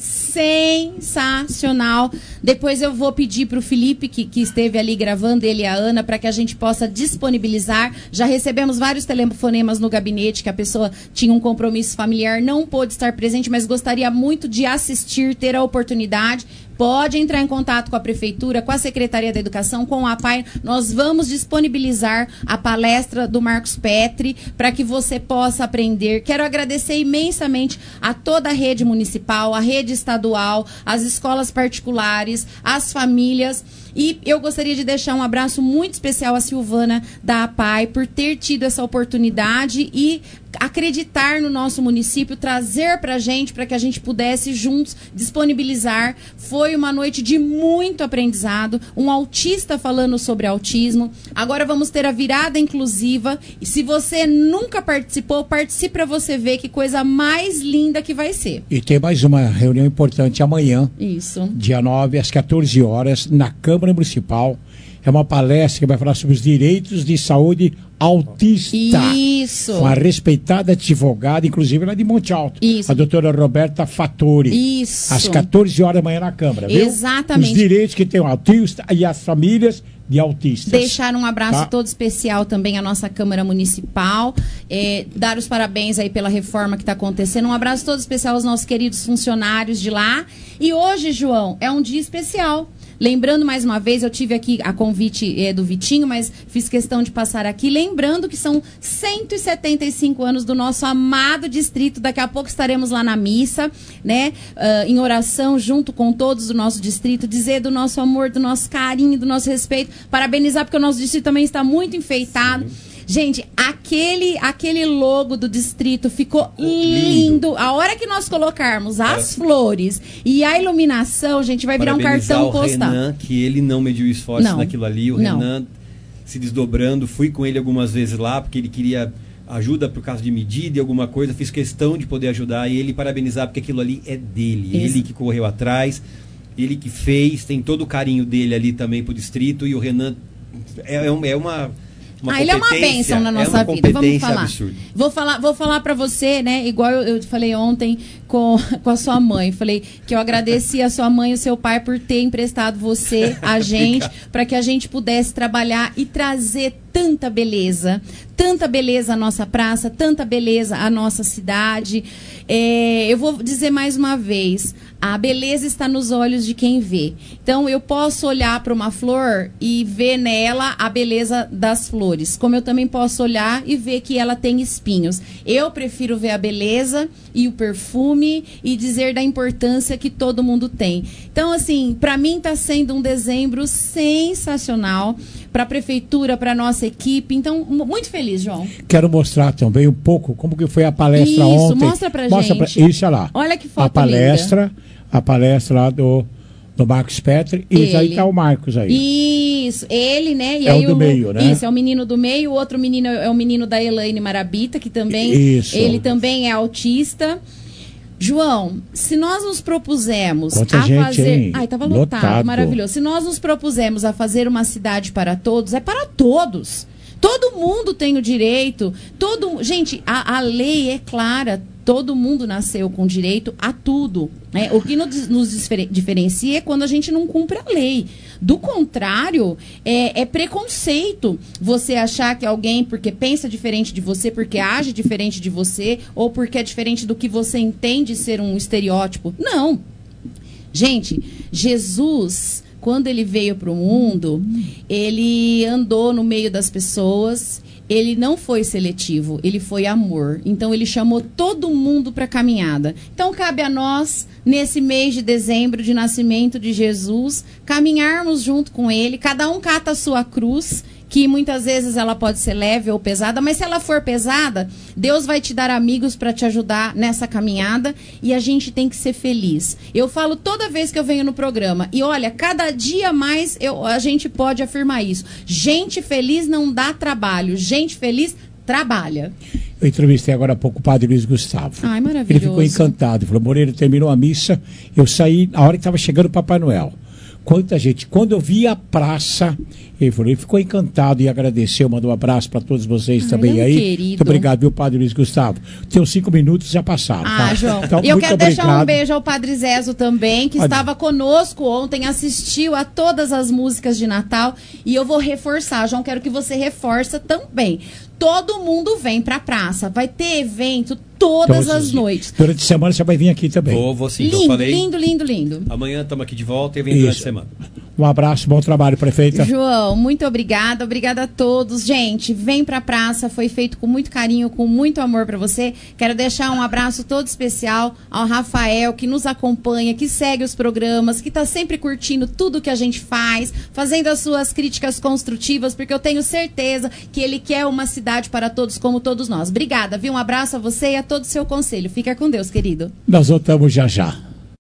sensacional. Depois eu vou pedir para o Felipe, que esteve ali gravando, ele e a Ana, para que a gente possa disponibilizar. Já recebemos vários telefonemas no gabinete que a pessoa tinha um compromisso familiar, não pôde estar presente, mas gostaria muito de assistir, ter a oportunidade. Pode entrar em contato com a Prefeitura, com a Secretaria da Educação, com a APAI. Nós vamos disponibilizar a palestra do Marcos Petri para que você possa aprender. Quero agradecer imensamente a toda a rede municipal, a rede estadual, as escolas particulares, as famílias. E eu gostaria de deixar um abraço muito especial à Silvana da APAI por ter tido essa oportunidade e acreditar no nosso município, trazer para a gente, para que a gente pudesse juntos disponibilizar. Foi uma noite de muito aprendizado, um autista falando sobre autismo. Agora vamos ter a virada inclusiva. E se você nunca participou, participe para você ver que coisa mais linda que vai ser. E tem mais uma reunião importante amanhã. Isso. Dia 9, às 14 horas, na Câmara Municipal. É uma palestra que vai falar sobre os direitos de saúde autista. Isso. Com a respeitada advogada, inclusive ela é de Monte Alto. Isso. A doutora Roberta Fattori. Isso. Às 14 horas da manhã na Câmara, viu? Exatamente. Os direitos que tem o autista e as famílias de autistas. Deixar um abraço todo especial também à nossa Câmara Municipal. Dar os parabéns aí pela reforma que está acontecendo. Um abraço todo especial aos nossos queridos funcionários de lá. E hoje, João, é um dia especial. Lembrando mais uma vez, eu tive aqui a convite do Vitinho, mas fiz questão de passar aqui, lembrando que são 175 anos do nosso amado distrito. Daqui a pouco estaremos lá na missa, né, em oração junto com todos do nosso distrito, dizer do nosso amor, do nosso carinho, do nosso respeito, parabenizar porque o nosso distrito também está muito enfeitado. Sim. Gente, aquele logo do distrito ficou lindo. A hora que nós colocarmos as flores e a iluminação, gente, vai virar um cartão postal. O Renan, que ele não mediu esforço naquilo ali. O Renan se desdobrando. Fui com ele algumas vezes lá, porque ele queria ajuda por causa de medida e alguma coisa. Fiz questão de poder ajudar e ele parabenizar, porque aquilo ali é dele. Isso. Ele que correu atrás, ele que fez, tem todo o carinho dele ali também pro distrito. E o Renan é uma ele é uma bênção na nossa vida, vamos falar. Absurda. Vou falar pra você, né, igual eu falei ontem com a sua mãe, falei que eu agradeci a sua mãe e o seu pai por ter emprestado você, a gente, para que a gente pudesse trabalhar e trazer tanta beleza à nossa praça, tanta beleza à nossa cidade. Eu vou dizer mais uma vez, a beleza está nos olhos de quem vê. Então, eu posso olhar para uma flor e ver nela a beleza das flores, como eu também posso olhar e ver que ela tem espinhos. Eu prefiro ver a beleza e o perfume e dizer da importância que todo mundo tem. Então, assim, para mim está sendo um dezembro sensacional para a prefeitura, para a nossa equipe. Então, muito feliz, João. Quero mostrar também um pouco como que foi a palestra ontem. Mostra pra gente. Isso, olha lá. Olha que foto linda. A palestra lá do Marcos Petri. E aí tá o Marcos aí. Isso, ele, né? E é aí o do meio, né? Isso, é o menino do meio. O outro menino é o menino da Elaine Marabita, que também... Isso. Ele também é autista. João, se nós nos propusemos Quanta gente, fazer... hein? Ai, tava lotado, maravilhoso. Se nós nos propusemos a fazer uma cidade para todos, é para todos. Todo mundo tem o direito. Gente, a lei é clara. Todo mundo nasceu com direito a tudo. Né? O que nos diferencia é quando a gente não cumpre a lei. Do contrário, é preconceito você achar que alguém, porque pensa diferente de você, porque age diferente de você, ou porque é diferente do que você entende ser um estereótipo. Não. Gente, Jesus, quando ele veio para o mundo, ele andou no meio das pessoas. Ele não foi seletivo, ele foi amor. Então, ele chamou todo mundo para a caminhada. Então, cabe a nós, nesse mês de dezembro, de nascimento de Jesus, caminharmos junto com ele. Cada um cata a sua cruz, que muitas vezes ela pode ser leve ou pesada, mas se ela for pesada, Deus vai te dar amigos para te ajudar nessa caminhada e a gente tem que ser feliz. Eu falo toda vez que eu venho no programa, e olha, cada dia mais a gente pode afirmar isso. Gente feliz não dá trabalho, gente feliz trabalha. Eu entrevistei agora há pouco o padre Luiz Gustavo. Ai, maravilhoso. Ele ficou encantado, falou, Moreira, terminou a missa, eu saí na hora que estava chegando o Papai Noel. Quanta gente. Quando eu vi a praça, ele ficou encantado e agradeceu, mandou um abraço para todos vocês também aí. Querido. Muito obrigado, viu, Padre Luiz Gustavo. Teus 5 minutos já passaram. Tá? João. Então, eu quero deixar um beijo ao Padre Zezo também, que estava conosco ontem, assistiu a todas as músicas de Natal. E eu vou reforçar, João, quero que você reforça também. Todo mundo vem pra praça. Vai ter evento todas as noites. Durante a semana você vai vir aqui também. Vou sim, lindo, eu falei. Lindo. Amanhã estamos aqui de volta e vem durante a semana. Um abraço, bom trabalho, prefeita. João, muito obrigada. Obrigada a todos. Gente, vem pra praça. Foi feito com muito carinho, com muito amor pra você. Quero deixar um abraço todo especial ao Rafael, que nos acompanha, que segue os programas, que tá sempre curtindo tudo que a gente faz, fazendo as suas críticas construtivas, porque eu tenho certeza que ele quer uma cidade para todos, como todos nós. Obrigada, viu? Um abraço a você e a todo o seu conselho. Fica com Deus, querido. Nós voltamos já já.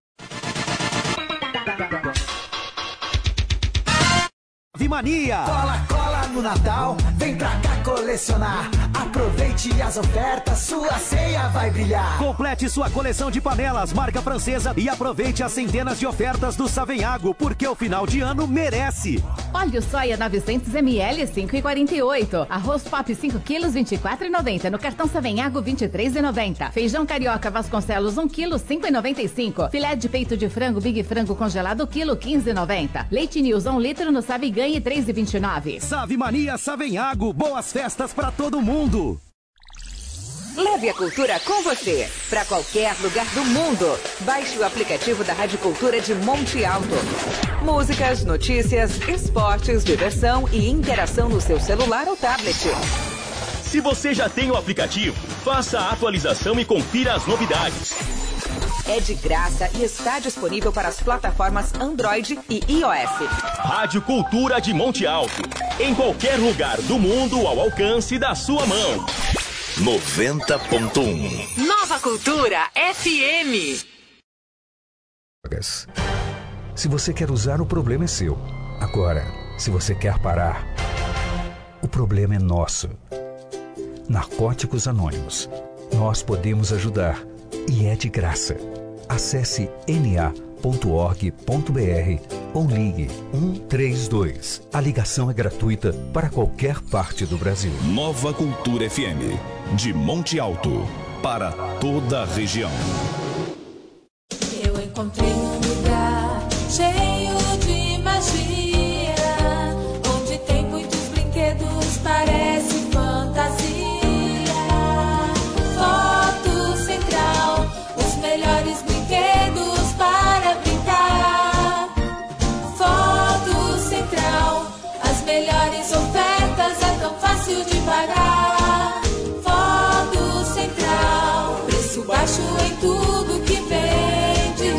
Mania. Cola no Natal, vem pra cá colecionar. Aproveite as ofertas, sua ceia vai brilhar. Complete sua coleção de panelas marca francesa e aproveite as centenas de ofertas do Savenhago, porque o final de ano merece. Óleo soia 900 ml 5,48. Arroz pop 5 kg 24,90. No cartão Savenhago 23,90. Feijão carioca Vasconcelos 1 kg 5,95. Filé de peito de frango Big Frango congelado quilo 15,90. Leite News 1 litro no Sabe Ganhe 3,29. Save Mania Savenhago, boas festas pra todo mundo. Leve a cultura com você para qualquer lugar do mundo. Baixe o aplicativo da Rádio Cultura de Monte Alto. Músicas, notícias, esportes, diversão e interação no seu celular ou tablet. Se você já tem o aplicativo, faça a atualização e confira as novidades. É de graça e está disponível para as plataformas Android e iOS. Rádio Cultura de Monte Alto. Em qualquer lugar do mundo ao alcance da sua mão. 90.1 Nova Cultura FM. Se você quer usar, o problema é seu. Agora, se você quer parar, o problema é nosso. Narcóticos Anônimos. Nós podemos ajudar e é de graça. Acesse na.org.br ou ligue 132. A ligação é gratuita para qualquer parte do Brasil. Nova Cultura FM, de Monte Alto, para toda a região. Eu encontrei um lugar cheio de magia, onde tem muitos brinquedos, parece fantasia. Foto Central, os melhores brinquedos para brincar. Foto Central, as melhores ofertas, é tão fácil de pagar. Foto Central, preço baixo em tudo que vende.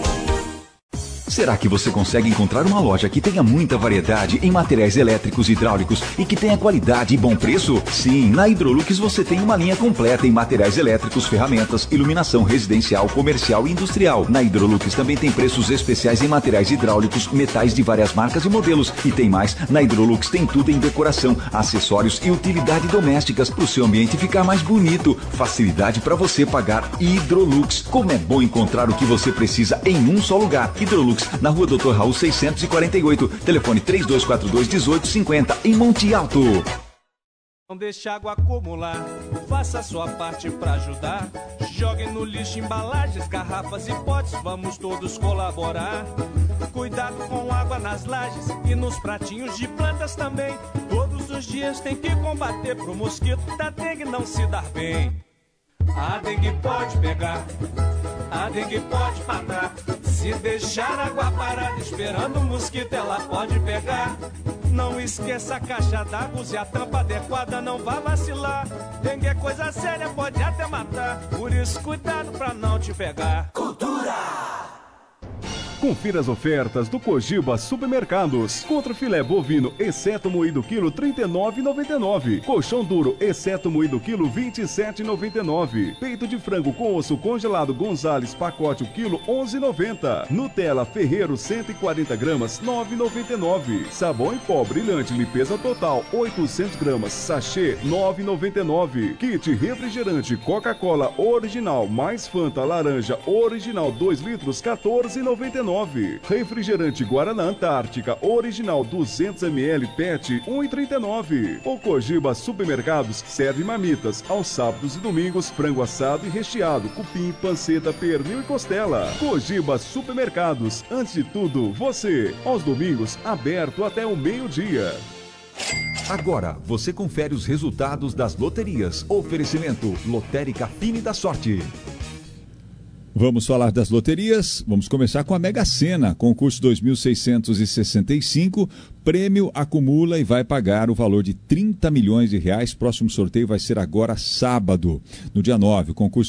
Será que você consegue encontrar uma loja que tenha muita variedade em materiais elétricos e hidráulicos e que tenha qualidade e bom preço? Sim, na Hidrolux você tem uma linha completa em materiais elétricos, ferramentas, iluminação residencial, comercial e industrial. Na Hidrolux também tem preços especiais em materiais hidráulicos, metais de várias marcas e modelos. E tem mais, na Hidrolux tem tudo em decoração, acessórios e utilidade domésticas para o seu ambiente ficar mais bonito. Facilidade para você pagar Hidrolux. Como é bom encontrar o que você precisa em um só lugar. Hidrolux, na Rua Dr. Raul 648, telefone 3242-1850, em Monte Alto. Não deixe água acumular, faça a sua parte pra ajudar. Jogue no lixo embalagens, garrafas e potes, vamos todos colaborar. Cuidado com água nas lajes e nos pratinhos de plantas também. Todos os dias tem que combater pro mosquito da dengue não se dar bem. A dengue pode pegar, a dengue pode matar. Se deixar a água parada esperando o mosquito, ela pode pegar. Não esqueça a caixa d'água, use a tampa adequada, não vá vacilar. Dengue é coisa séria, pode até matar. Por isso, cuidado pra não te pegar. Cultura! Confira as ofertas do Cogiba Supermercados. Contra filé bovino, exceto moído quilo, R$ 39,99. Colchão duro, exceto moído quilo, R$ 27,99. Peito de frango com osso congelado Gonzales, pacote o quilo, R$ 11,90. Nutella Ferreiro, 140 gramas, R$ 9,99. Sabão em pó brilhante, limpeza total, 800 gramas, sachê, R$ 9,99. Kit refrigerante Coca-Cola original, mais Fanta laranja original, 2 litros, R$ 14,99. Refrigerante Guaraná Antártica original 200 ml PET 1,39. O Cogiba Supermercados serve marmitas aos sábados e domingos, frango assado e recheado, cupim, panceta, pernil e costela. Cogiba Supermercados, antes de tudo, você. Aos domingos, aberto até o meio-dia. Agora, você confere os resultados das loterias. Oferecimento Lotérica Fine da Sorte. Vamos falar das loterias. Vamos começar com a Mega Sena, concurso 2665. Prêmio acumula e vai pagar o valor de R$30 milhões. Próximo sorteio vai ser agora sábado, no dia 9. O concurso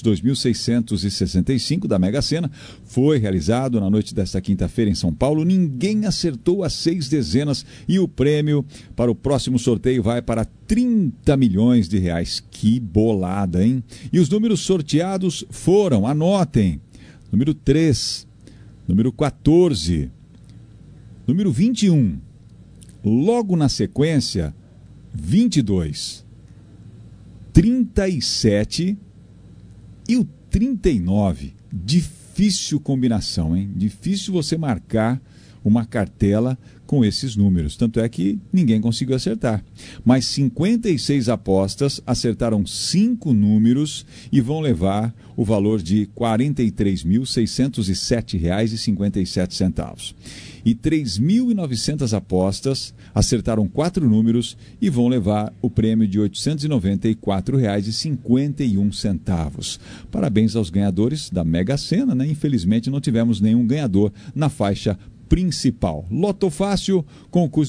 2665 da Mega Sena foi realizado na noite desta quinta-feira em São Paulo. Ninguém acertou as 6 dezenas e o prêmio para o próximo sorteio vai para R$30 milhões. Que bolada, hein? E os números sorteados foram, anotem, número 3, número 14, número 21, logo na sequência, 22, 37 e o 39. Difícil combinação, hein? Difícil você marcar uma cartela com esses números. Tanto é que ninguém conseguiu acertar. Mas 56 apostas acertaram 5 números e vão levar o valor de R$ 43.607,57. e 3.900 apostas acertaram 4 números e vão levar o prêmio de R$ 894,51. Parabéns aos ganhadores da Mega Sena, né? Infelizmente não tivemos nenhum ganhador na faixa principal. Loto Fácil, concurso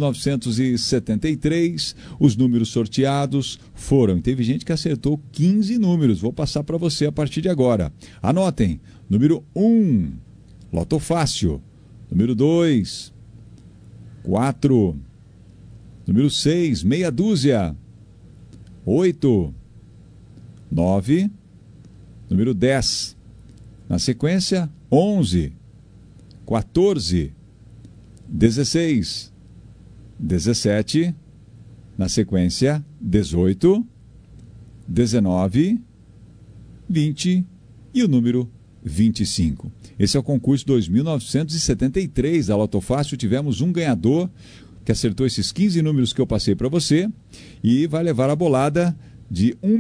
2.973, os números sorteados foram, teve gente que acertou 15 números, vou passar para você a partir de agora. Anotem, número 1, Loto Fácil, número 2, 4, número 6, meia dúzia, 8, 9, número 10, na sequência, 11, 14, 16, 17, na sequência, 18, 19, 20 e o número 25. Esse é o concurso 2.973 da Loto Fácil. Tivemos um ganhador que acertou esses 15 números que eu passei para você e vai levar a bolada de R$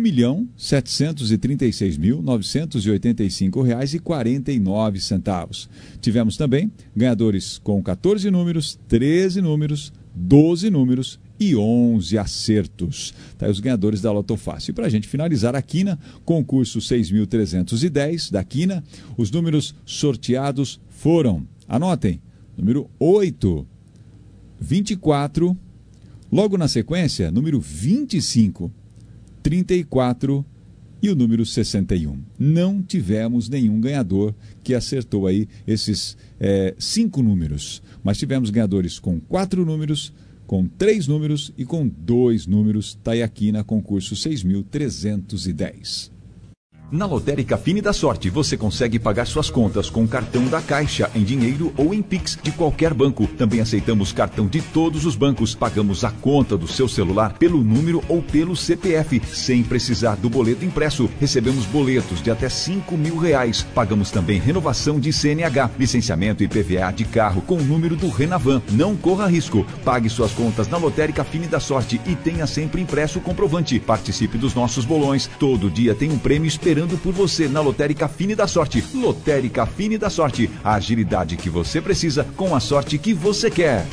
1.736.985,49. Tivemos também ganhadores com 14 números, 13 números, 12 números e 11 acertos. Tá aí os ganhadores da Loto Fácil. E para a gente finalizar a Quina, concurso 6.310 da Quina, os números sorteados foram, anotem, número 8, 24, logo na sequência, número 25, 34 e o número 61. Não tivemos nenhum ganhador que acertou aí esses 5 números, mas tivemos ganhadores com 4 números, com 3 números e com 2 números. Está aí aqui na concurso 6.310. Na Lotérica Fine da Sorte, você consegue pagar suas contas com o cartão da Caixa, em dinheiro ou em Pix de qualquer banco. Também aceitamos cartão de todos os bancos. Pagamos a conta do seu celular pelo número ou pelo CPF, sem precisar do boleto impresso. Recebemos boletos de até R$5.000. Pagamos também renovação de CNH, licenciamento e PVA de carro com o número do Renavan. Não corra risco. Pague suas contas na Lotérica Fine da Sorte e tenha sempre impresso o comprovante. Participe dos nossos bolões. Todo dia tem um prêmio esperando por você na Lotérica Fine da Sorte. Lotérica Fine da Sorte, a agilidade que você precisa com a sorte que você quer.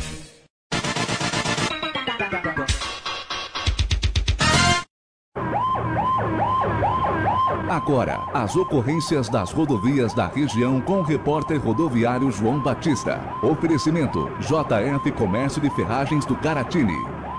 Agora, as ocorrências das rodovias da região com o repórter rodoviário João Batista. Oferecimento, JF Comércio de Ferragens do Caratini.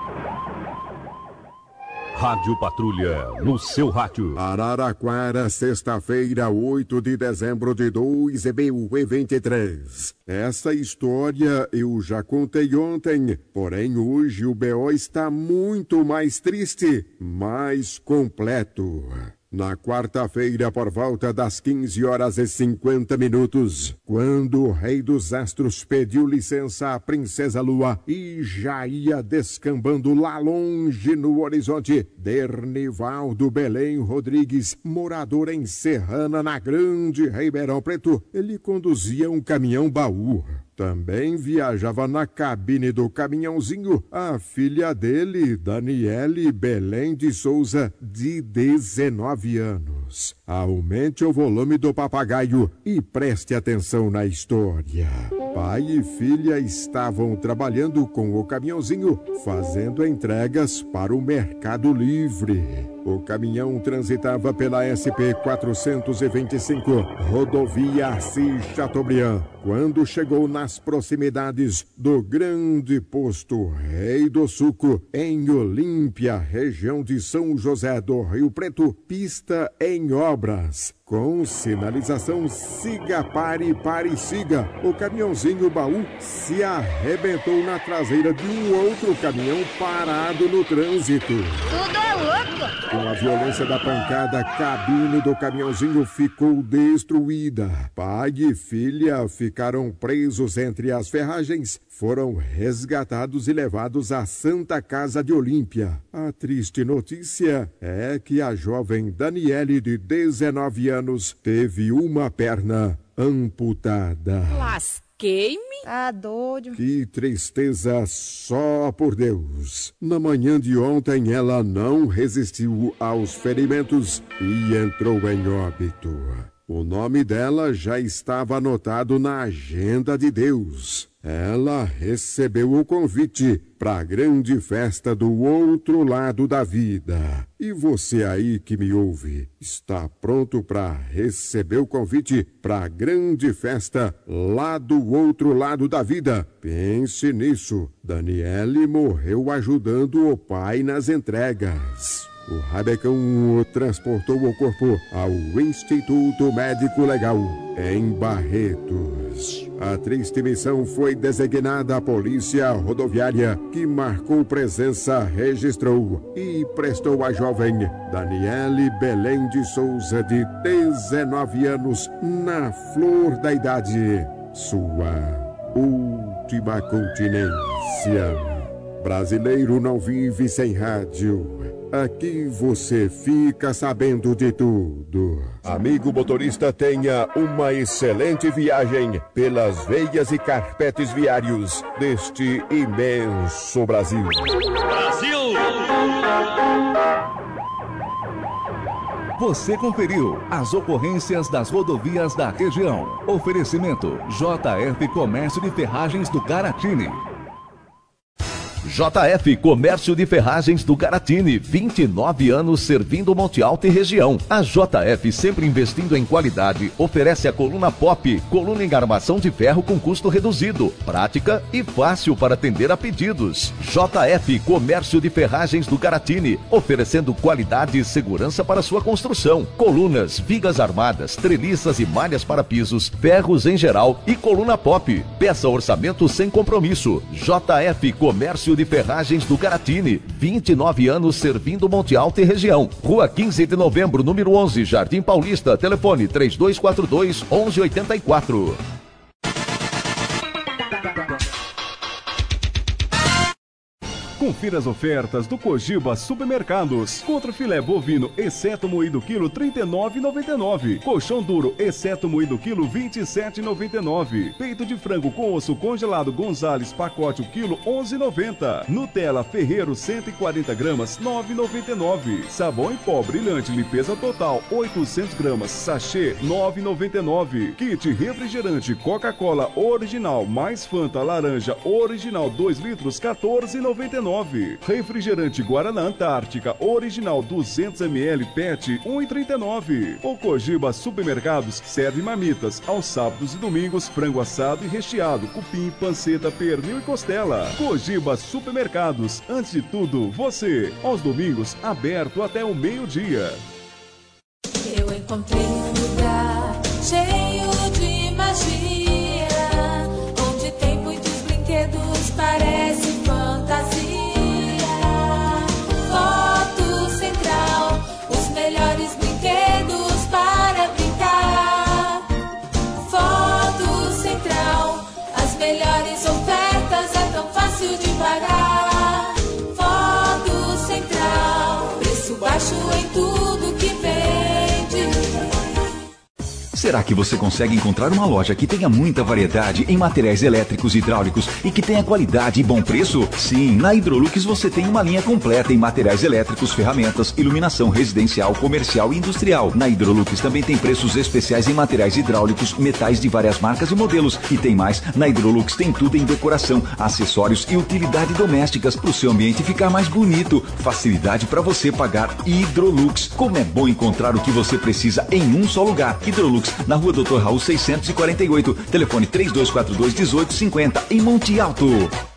Rádio Patrulha, no seu rádio. Araraquara, sexta-feira, 8 de dezembro de 2023. Essa história eu já contei ontem, porém hoje o BO está muito mais triste, mais completo. Na quarta-feira, por volta das 15h50, quando o Rei dos Astros pediu licença à Princesa Lua e já ia descambando lá longe no horizonte, Dernivaldo Belém Rodrigues, morador em Serrana, na Grande Ribeirão Preto, ele conduzia um caminhão-baú. Também viajava na cabine do caminhãozinho a filha dele, Daniele Belém de Souza, de 19 anos. Aumente o volume do papagaio e preste atenção na história. Pai e filha estavam trabalhando com o caminhãozinho, fazendo entregas para o Mercado Livre. O caminhão transitava pela SP-425, rodovia Assis Chateaubriand, quando chegou nas proximidades do grande posto Rei do Suco, em Olímpia, região de São José do Rio Preto, pista em obras. Com sinalização siga, pare, pare, siga, o caminhãozinho baú se arrebentou na traseira de um outro caminhão parado no trânsito. Tudo é louco! Com a violência da pancada, a cabine do caminhãozinho ficou destruída. Pai e filha ficaram presos entre as ferragens, foram resgatados e levados à Santa Casa de Olímpia. A triste notícia é que a jovem Daniele, de 19 anos, teve uma perna amputada. Lasquei-me? Tá doido. Que tristeza, só por Deus. Na manhã de ontem, ela não resistiu aos ferimentos e entrou em óbito. O nome dela já estava anotado na agenda de Deus. ela recebeu o convite para a grande festa do outro lado da vida. E você aí que me ouve, está pronto para receber o convite para a grande festa lá do outro lado da vida? Pense nisso. Daniele morreu ajudando o pai nas entregas. O Rabecão o transportou o corpo ao Instituto Médico Legal, em Barretos. A triste missão foi designada à Polícia Rodoviária, que marcou presença, registrou e prestou à jovem Daniele Belém de Souza, de 19 anos, na flor da idade, sua última continência. Brasileiro não vive sem rádio. Aqui você fica sabendo de tudo. Amigo motorista, tenha uma excelente viagem pelas veias e carpetes viários deste imenso Brasil. Brasil! Você conferiu as ocorrências das rodovias da região. Oferecimento JF Comércio de Ferragens do Garatini. JF Comércio de Ferragens do Garatini, 29 anos servindo Monte Alto e região. A JF, sempre investindo em qualidade, oferece a coluna Pop, coluna em armação de ferro com custo reduzido, prática e fácil para atender a pedidos. JF Comércio de Ferragens do Garatini, oferecendo qualidade e segurança para sua construção. Colunas, vigas armadas, treliças e malhas para pisos, ferros em geral e coluna Pop. Peça orçamento sem compromisso. JF Comércio de Ferragens do Garatini, 29 anos servindo Monte Alto e região. Rua 15 de Novembro, número 11, Jardim Paulista. Telefone 3242-1184. Confira as ofertas do Cogiba Supermercados. Contra filé bovino, exceto moído quilo, R$ 39,99. Colchão duro, exceto moído quilo, R$ 27,99. Peito de frango com osso congelado Gonzales, pacote o quilo, R$ 11,90. Nutella Ferreiro, 140 gramas, R$ 9,99. Sabão em pó brilhante, limpeza total, 800 gramas, sachê, R$ 9,99. Kit refrigerante Coca-Cola original, mais Fanta laranja original, 2 litros, R$ 14,99. Refrigerante Guaraná Antártica original 200 ml PET 1,39. O Cogiba Supermercados serve marmitas aos sábados e domingos, frango assado e recheado, cupim, panceta, pernil e costela. Cogiba Supermercados, antes de tudo, você. Aos domingos, aberto até o meio-dia. Eu encontrei um lugar cheio de magia, onde tem muitos brinquedos, parece fantasia. Foto Central, os melhores brinquedos para brincar. Foto Central, as melhores ofertas, é tão fácil de pagar. Foto Central, preço baixo em tudo que vende. Será que você consegue encontrar uma loja que tenha muita variedade em materiais elétricos e hidráulicos e que tenha qualidade e bom preço? Sim, na Hidrolux você tem uma linha completa em materiais elétricos, ferramentas, iluminação residencial, comercial e industrial. Na Hidrolux também tem preços especiais em materiais hidráulicos, metais de várias marcas e modelos. E tem mais, na Hidrolux tem tudo em decoração, acessórios e utilidade domésticas para o seu ambiente ficar mais bonito. Facilidade para você pagar. Hidrolux. Como é bom encontrar o que você precisa em um só lugar. Hidrolux, na Rua Dr. Raul 648, telefone 3242-1850, em Monte Alto.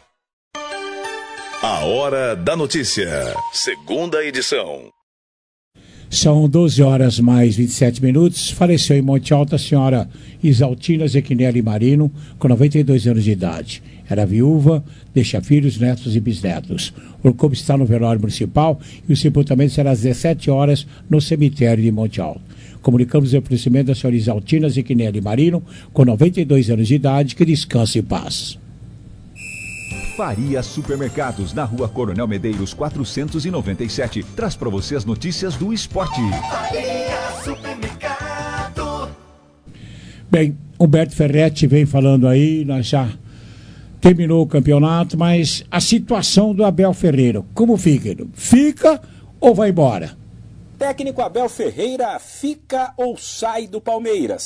A Hora da Notícia, segunda edição. São 12 horas mais 27 minutos. Faleceu em Monte Alto a senhora Isaltina Zequinelli Marino, com 92 anos de idade. Era viúva, deixa filhos, netos e bisnetos. O corpo está no velório municipal e o sepultamento será às 17 horas no cemitério de Monte Alto. Comunicamos o oferecimento da senhora Isaltina Zequinelli Marino, com 92 anos de idade, que descanse em paz. Faria Supermercados, na Rua Coronel Medeiros 497, traz para você as notícias do esporte. Faria Supermercado. Bem, Humberto Ferretti vem falando aí, nós já terminou o campeonato, mas a situação do Abel Ferreira, como fica? Fica ou vai embora? Técnico Abel Ferreira fica ou sai do Palmeiras?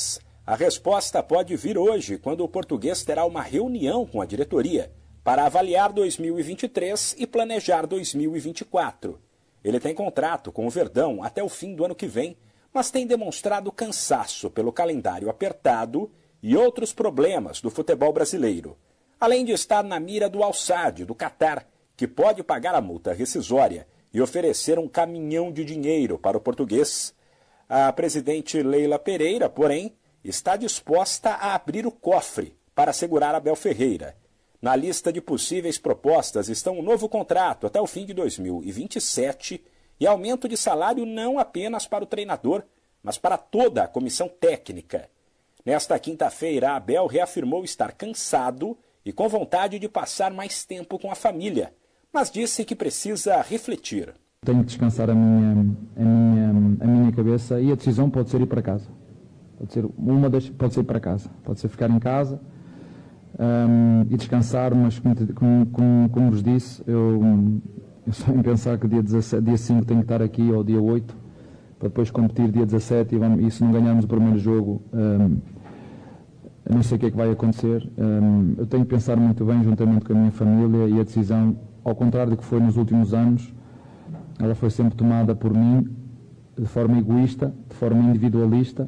A resposta pode vir hoje, quando o Português terá uma reunião com a diretoria para avaliar 2023 e planejar 2024. Ele tem contrato com o Verdão até o fim do ano que vem, mas tem demonstrado cansaço pelo calendário apertado e outros problemas do futebol brasileiro, além de estar na mira do Al-Sadd, do Catar, que pode pagar a multa rescisória e oferecer um caminhão de dinheiro para o Português. A presidente Leila Pereira, porém, está disposta a abrir o cofre para segurar Abel Ferreira. Na lista de possíveis propostas estão um novo contrato até o fim de 2027 e aumento de salário não apenas para o treinador, mas para toda a comissão técnica. Nesta quinta-feira, Abel reafirmou estar cansado e com vontade de passar mais tempo com a família, mas disse que precisa refletir. Tenho que descansar a minha cabeça e a decisão pode ser ir para casa. Pode ser ir para casa, pode ser ficar em casa e descansar, mas como vos disse, eu só em pensar que dia 5 tenho que estar aqui, ou dia 8, para depois competir dia 17 e se não ganharmos o primeiro jogo, não sei o que é que vai acontecer. Eu tenho que pensar muito bem juntamente com a minha família e a decisão, ao contrário do que foi nos últimos anos, ela foi sempre tomada por mim de forma egoísta, de forma individualista.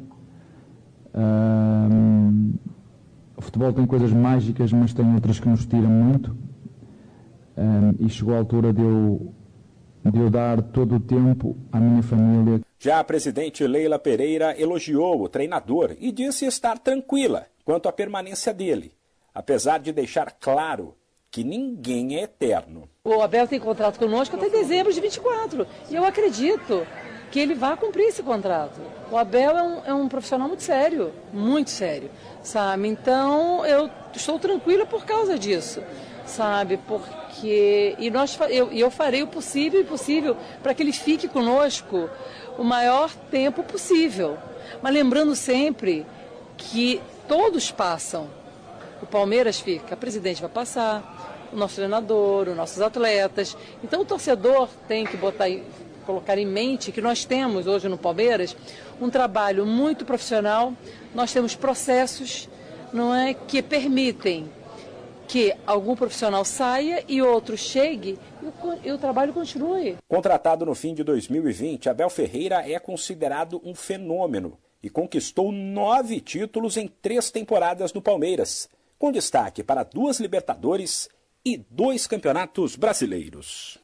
O futebol tem coisas mágicas, mas tem outras que nos tiram muito, e chegou a altura de eu dar todo o tempo à minha família. Já a presidente Leila Pereira elogiou o treinador e disse estar tranquila quanto à permanência dele, apesar de deixar claro que ninguém é eterno. O Abel tem contrato conosco até dezembro de 24 e eu acredito que ele vai cumprir esse contrato. O Abel é um profissional muito sério, sabe? Então eu estou tranquila por causa disso, sabe? Porque eu farei o possível e impossível para que ele fique conosco o maior tempo possível. Mas lembrando sempre que todos passam. O Palmeiras fica, a presidente vai passar, o nosso treinador, os nossos atletas. Então o torcedor tem que colocar em mente que nós temos hoje no Palmeiras um trabalho muito profissional, nós temos processos, não é, que permitem que algum profissional saia e outro chegue e o trabalho continue. Contratado no fim de 2020, Abel Ferreira é considerado um fenômeno e conquistou 9 títulos em 3 temporadas no Palmeiras, com destaque para 2 Libertadores e 2 campeonatos brasileiros.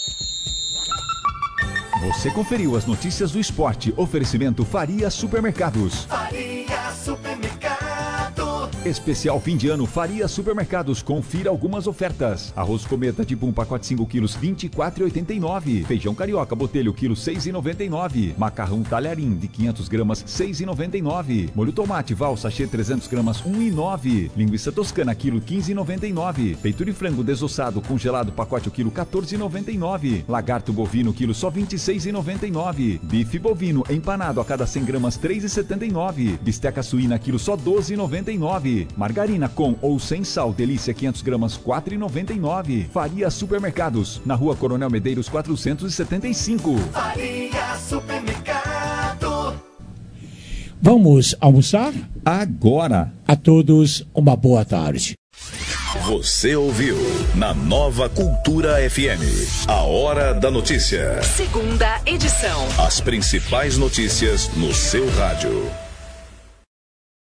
Você conferiu as notícias do esporte. Oferecimento Faria Supermercados. Faria Supermercado. Especial fim de ano Faria Supermercados. Confira algumas ofertas. Arroz Cometa tipo 1 pacote 5 quilos, R$ 24,89. Feijão Carioca Botelho, quilo, R$ 6,99. Macarrão Talharim de 500 gramas, R$ 6,99. Molho Tomate Val Sachê 300 gramas, R$ 1,09. Linguiça Toscana, quilo, R$ 15,99. Peito de frango desossado congelado pacote o quilo, R$ 14,99. Lagarto bovino quilo, só R$ 26,99. Bife bovino empanado a cada 100 gramas, R$ 3,79. Bisteca suína quilo, só R$ 12,99. Margarina com ou sem sal delícia 500 gramas, R$ 4,99. Faria Supermercados, na Rua Coronel Medeiros 475. Faria Supermercado. Vamos almoçar? Agora. A todos, uma boa tarde. Você ouviu na Nova Cultura FM, a Hora da Notícia. Segunda edição. As principais notícias no seu rádio.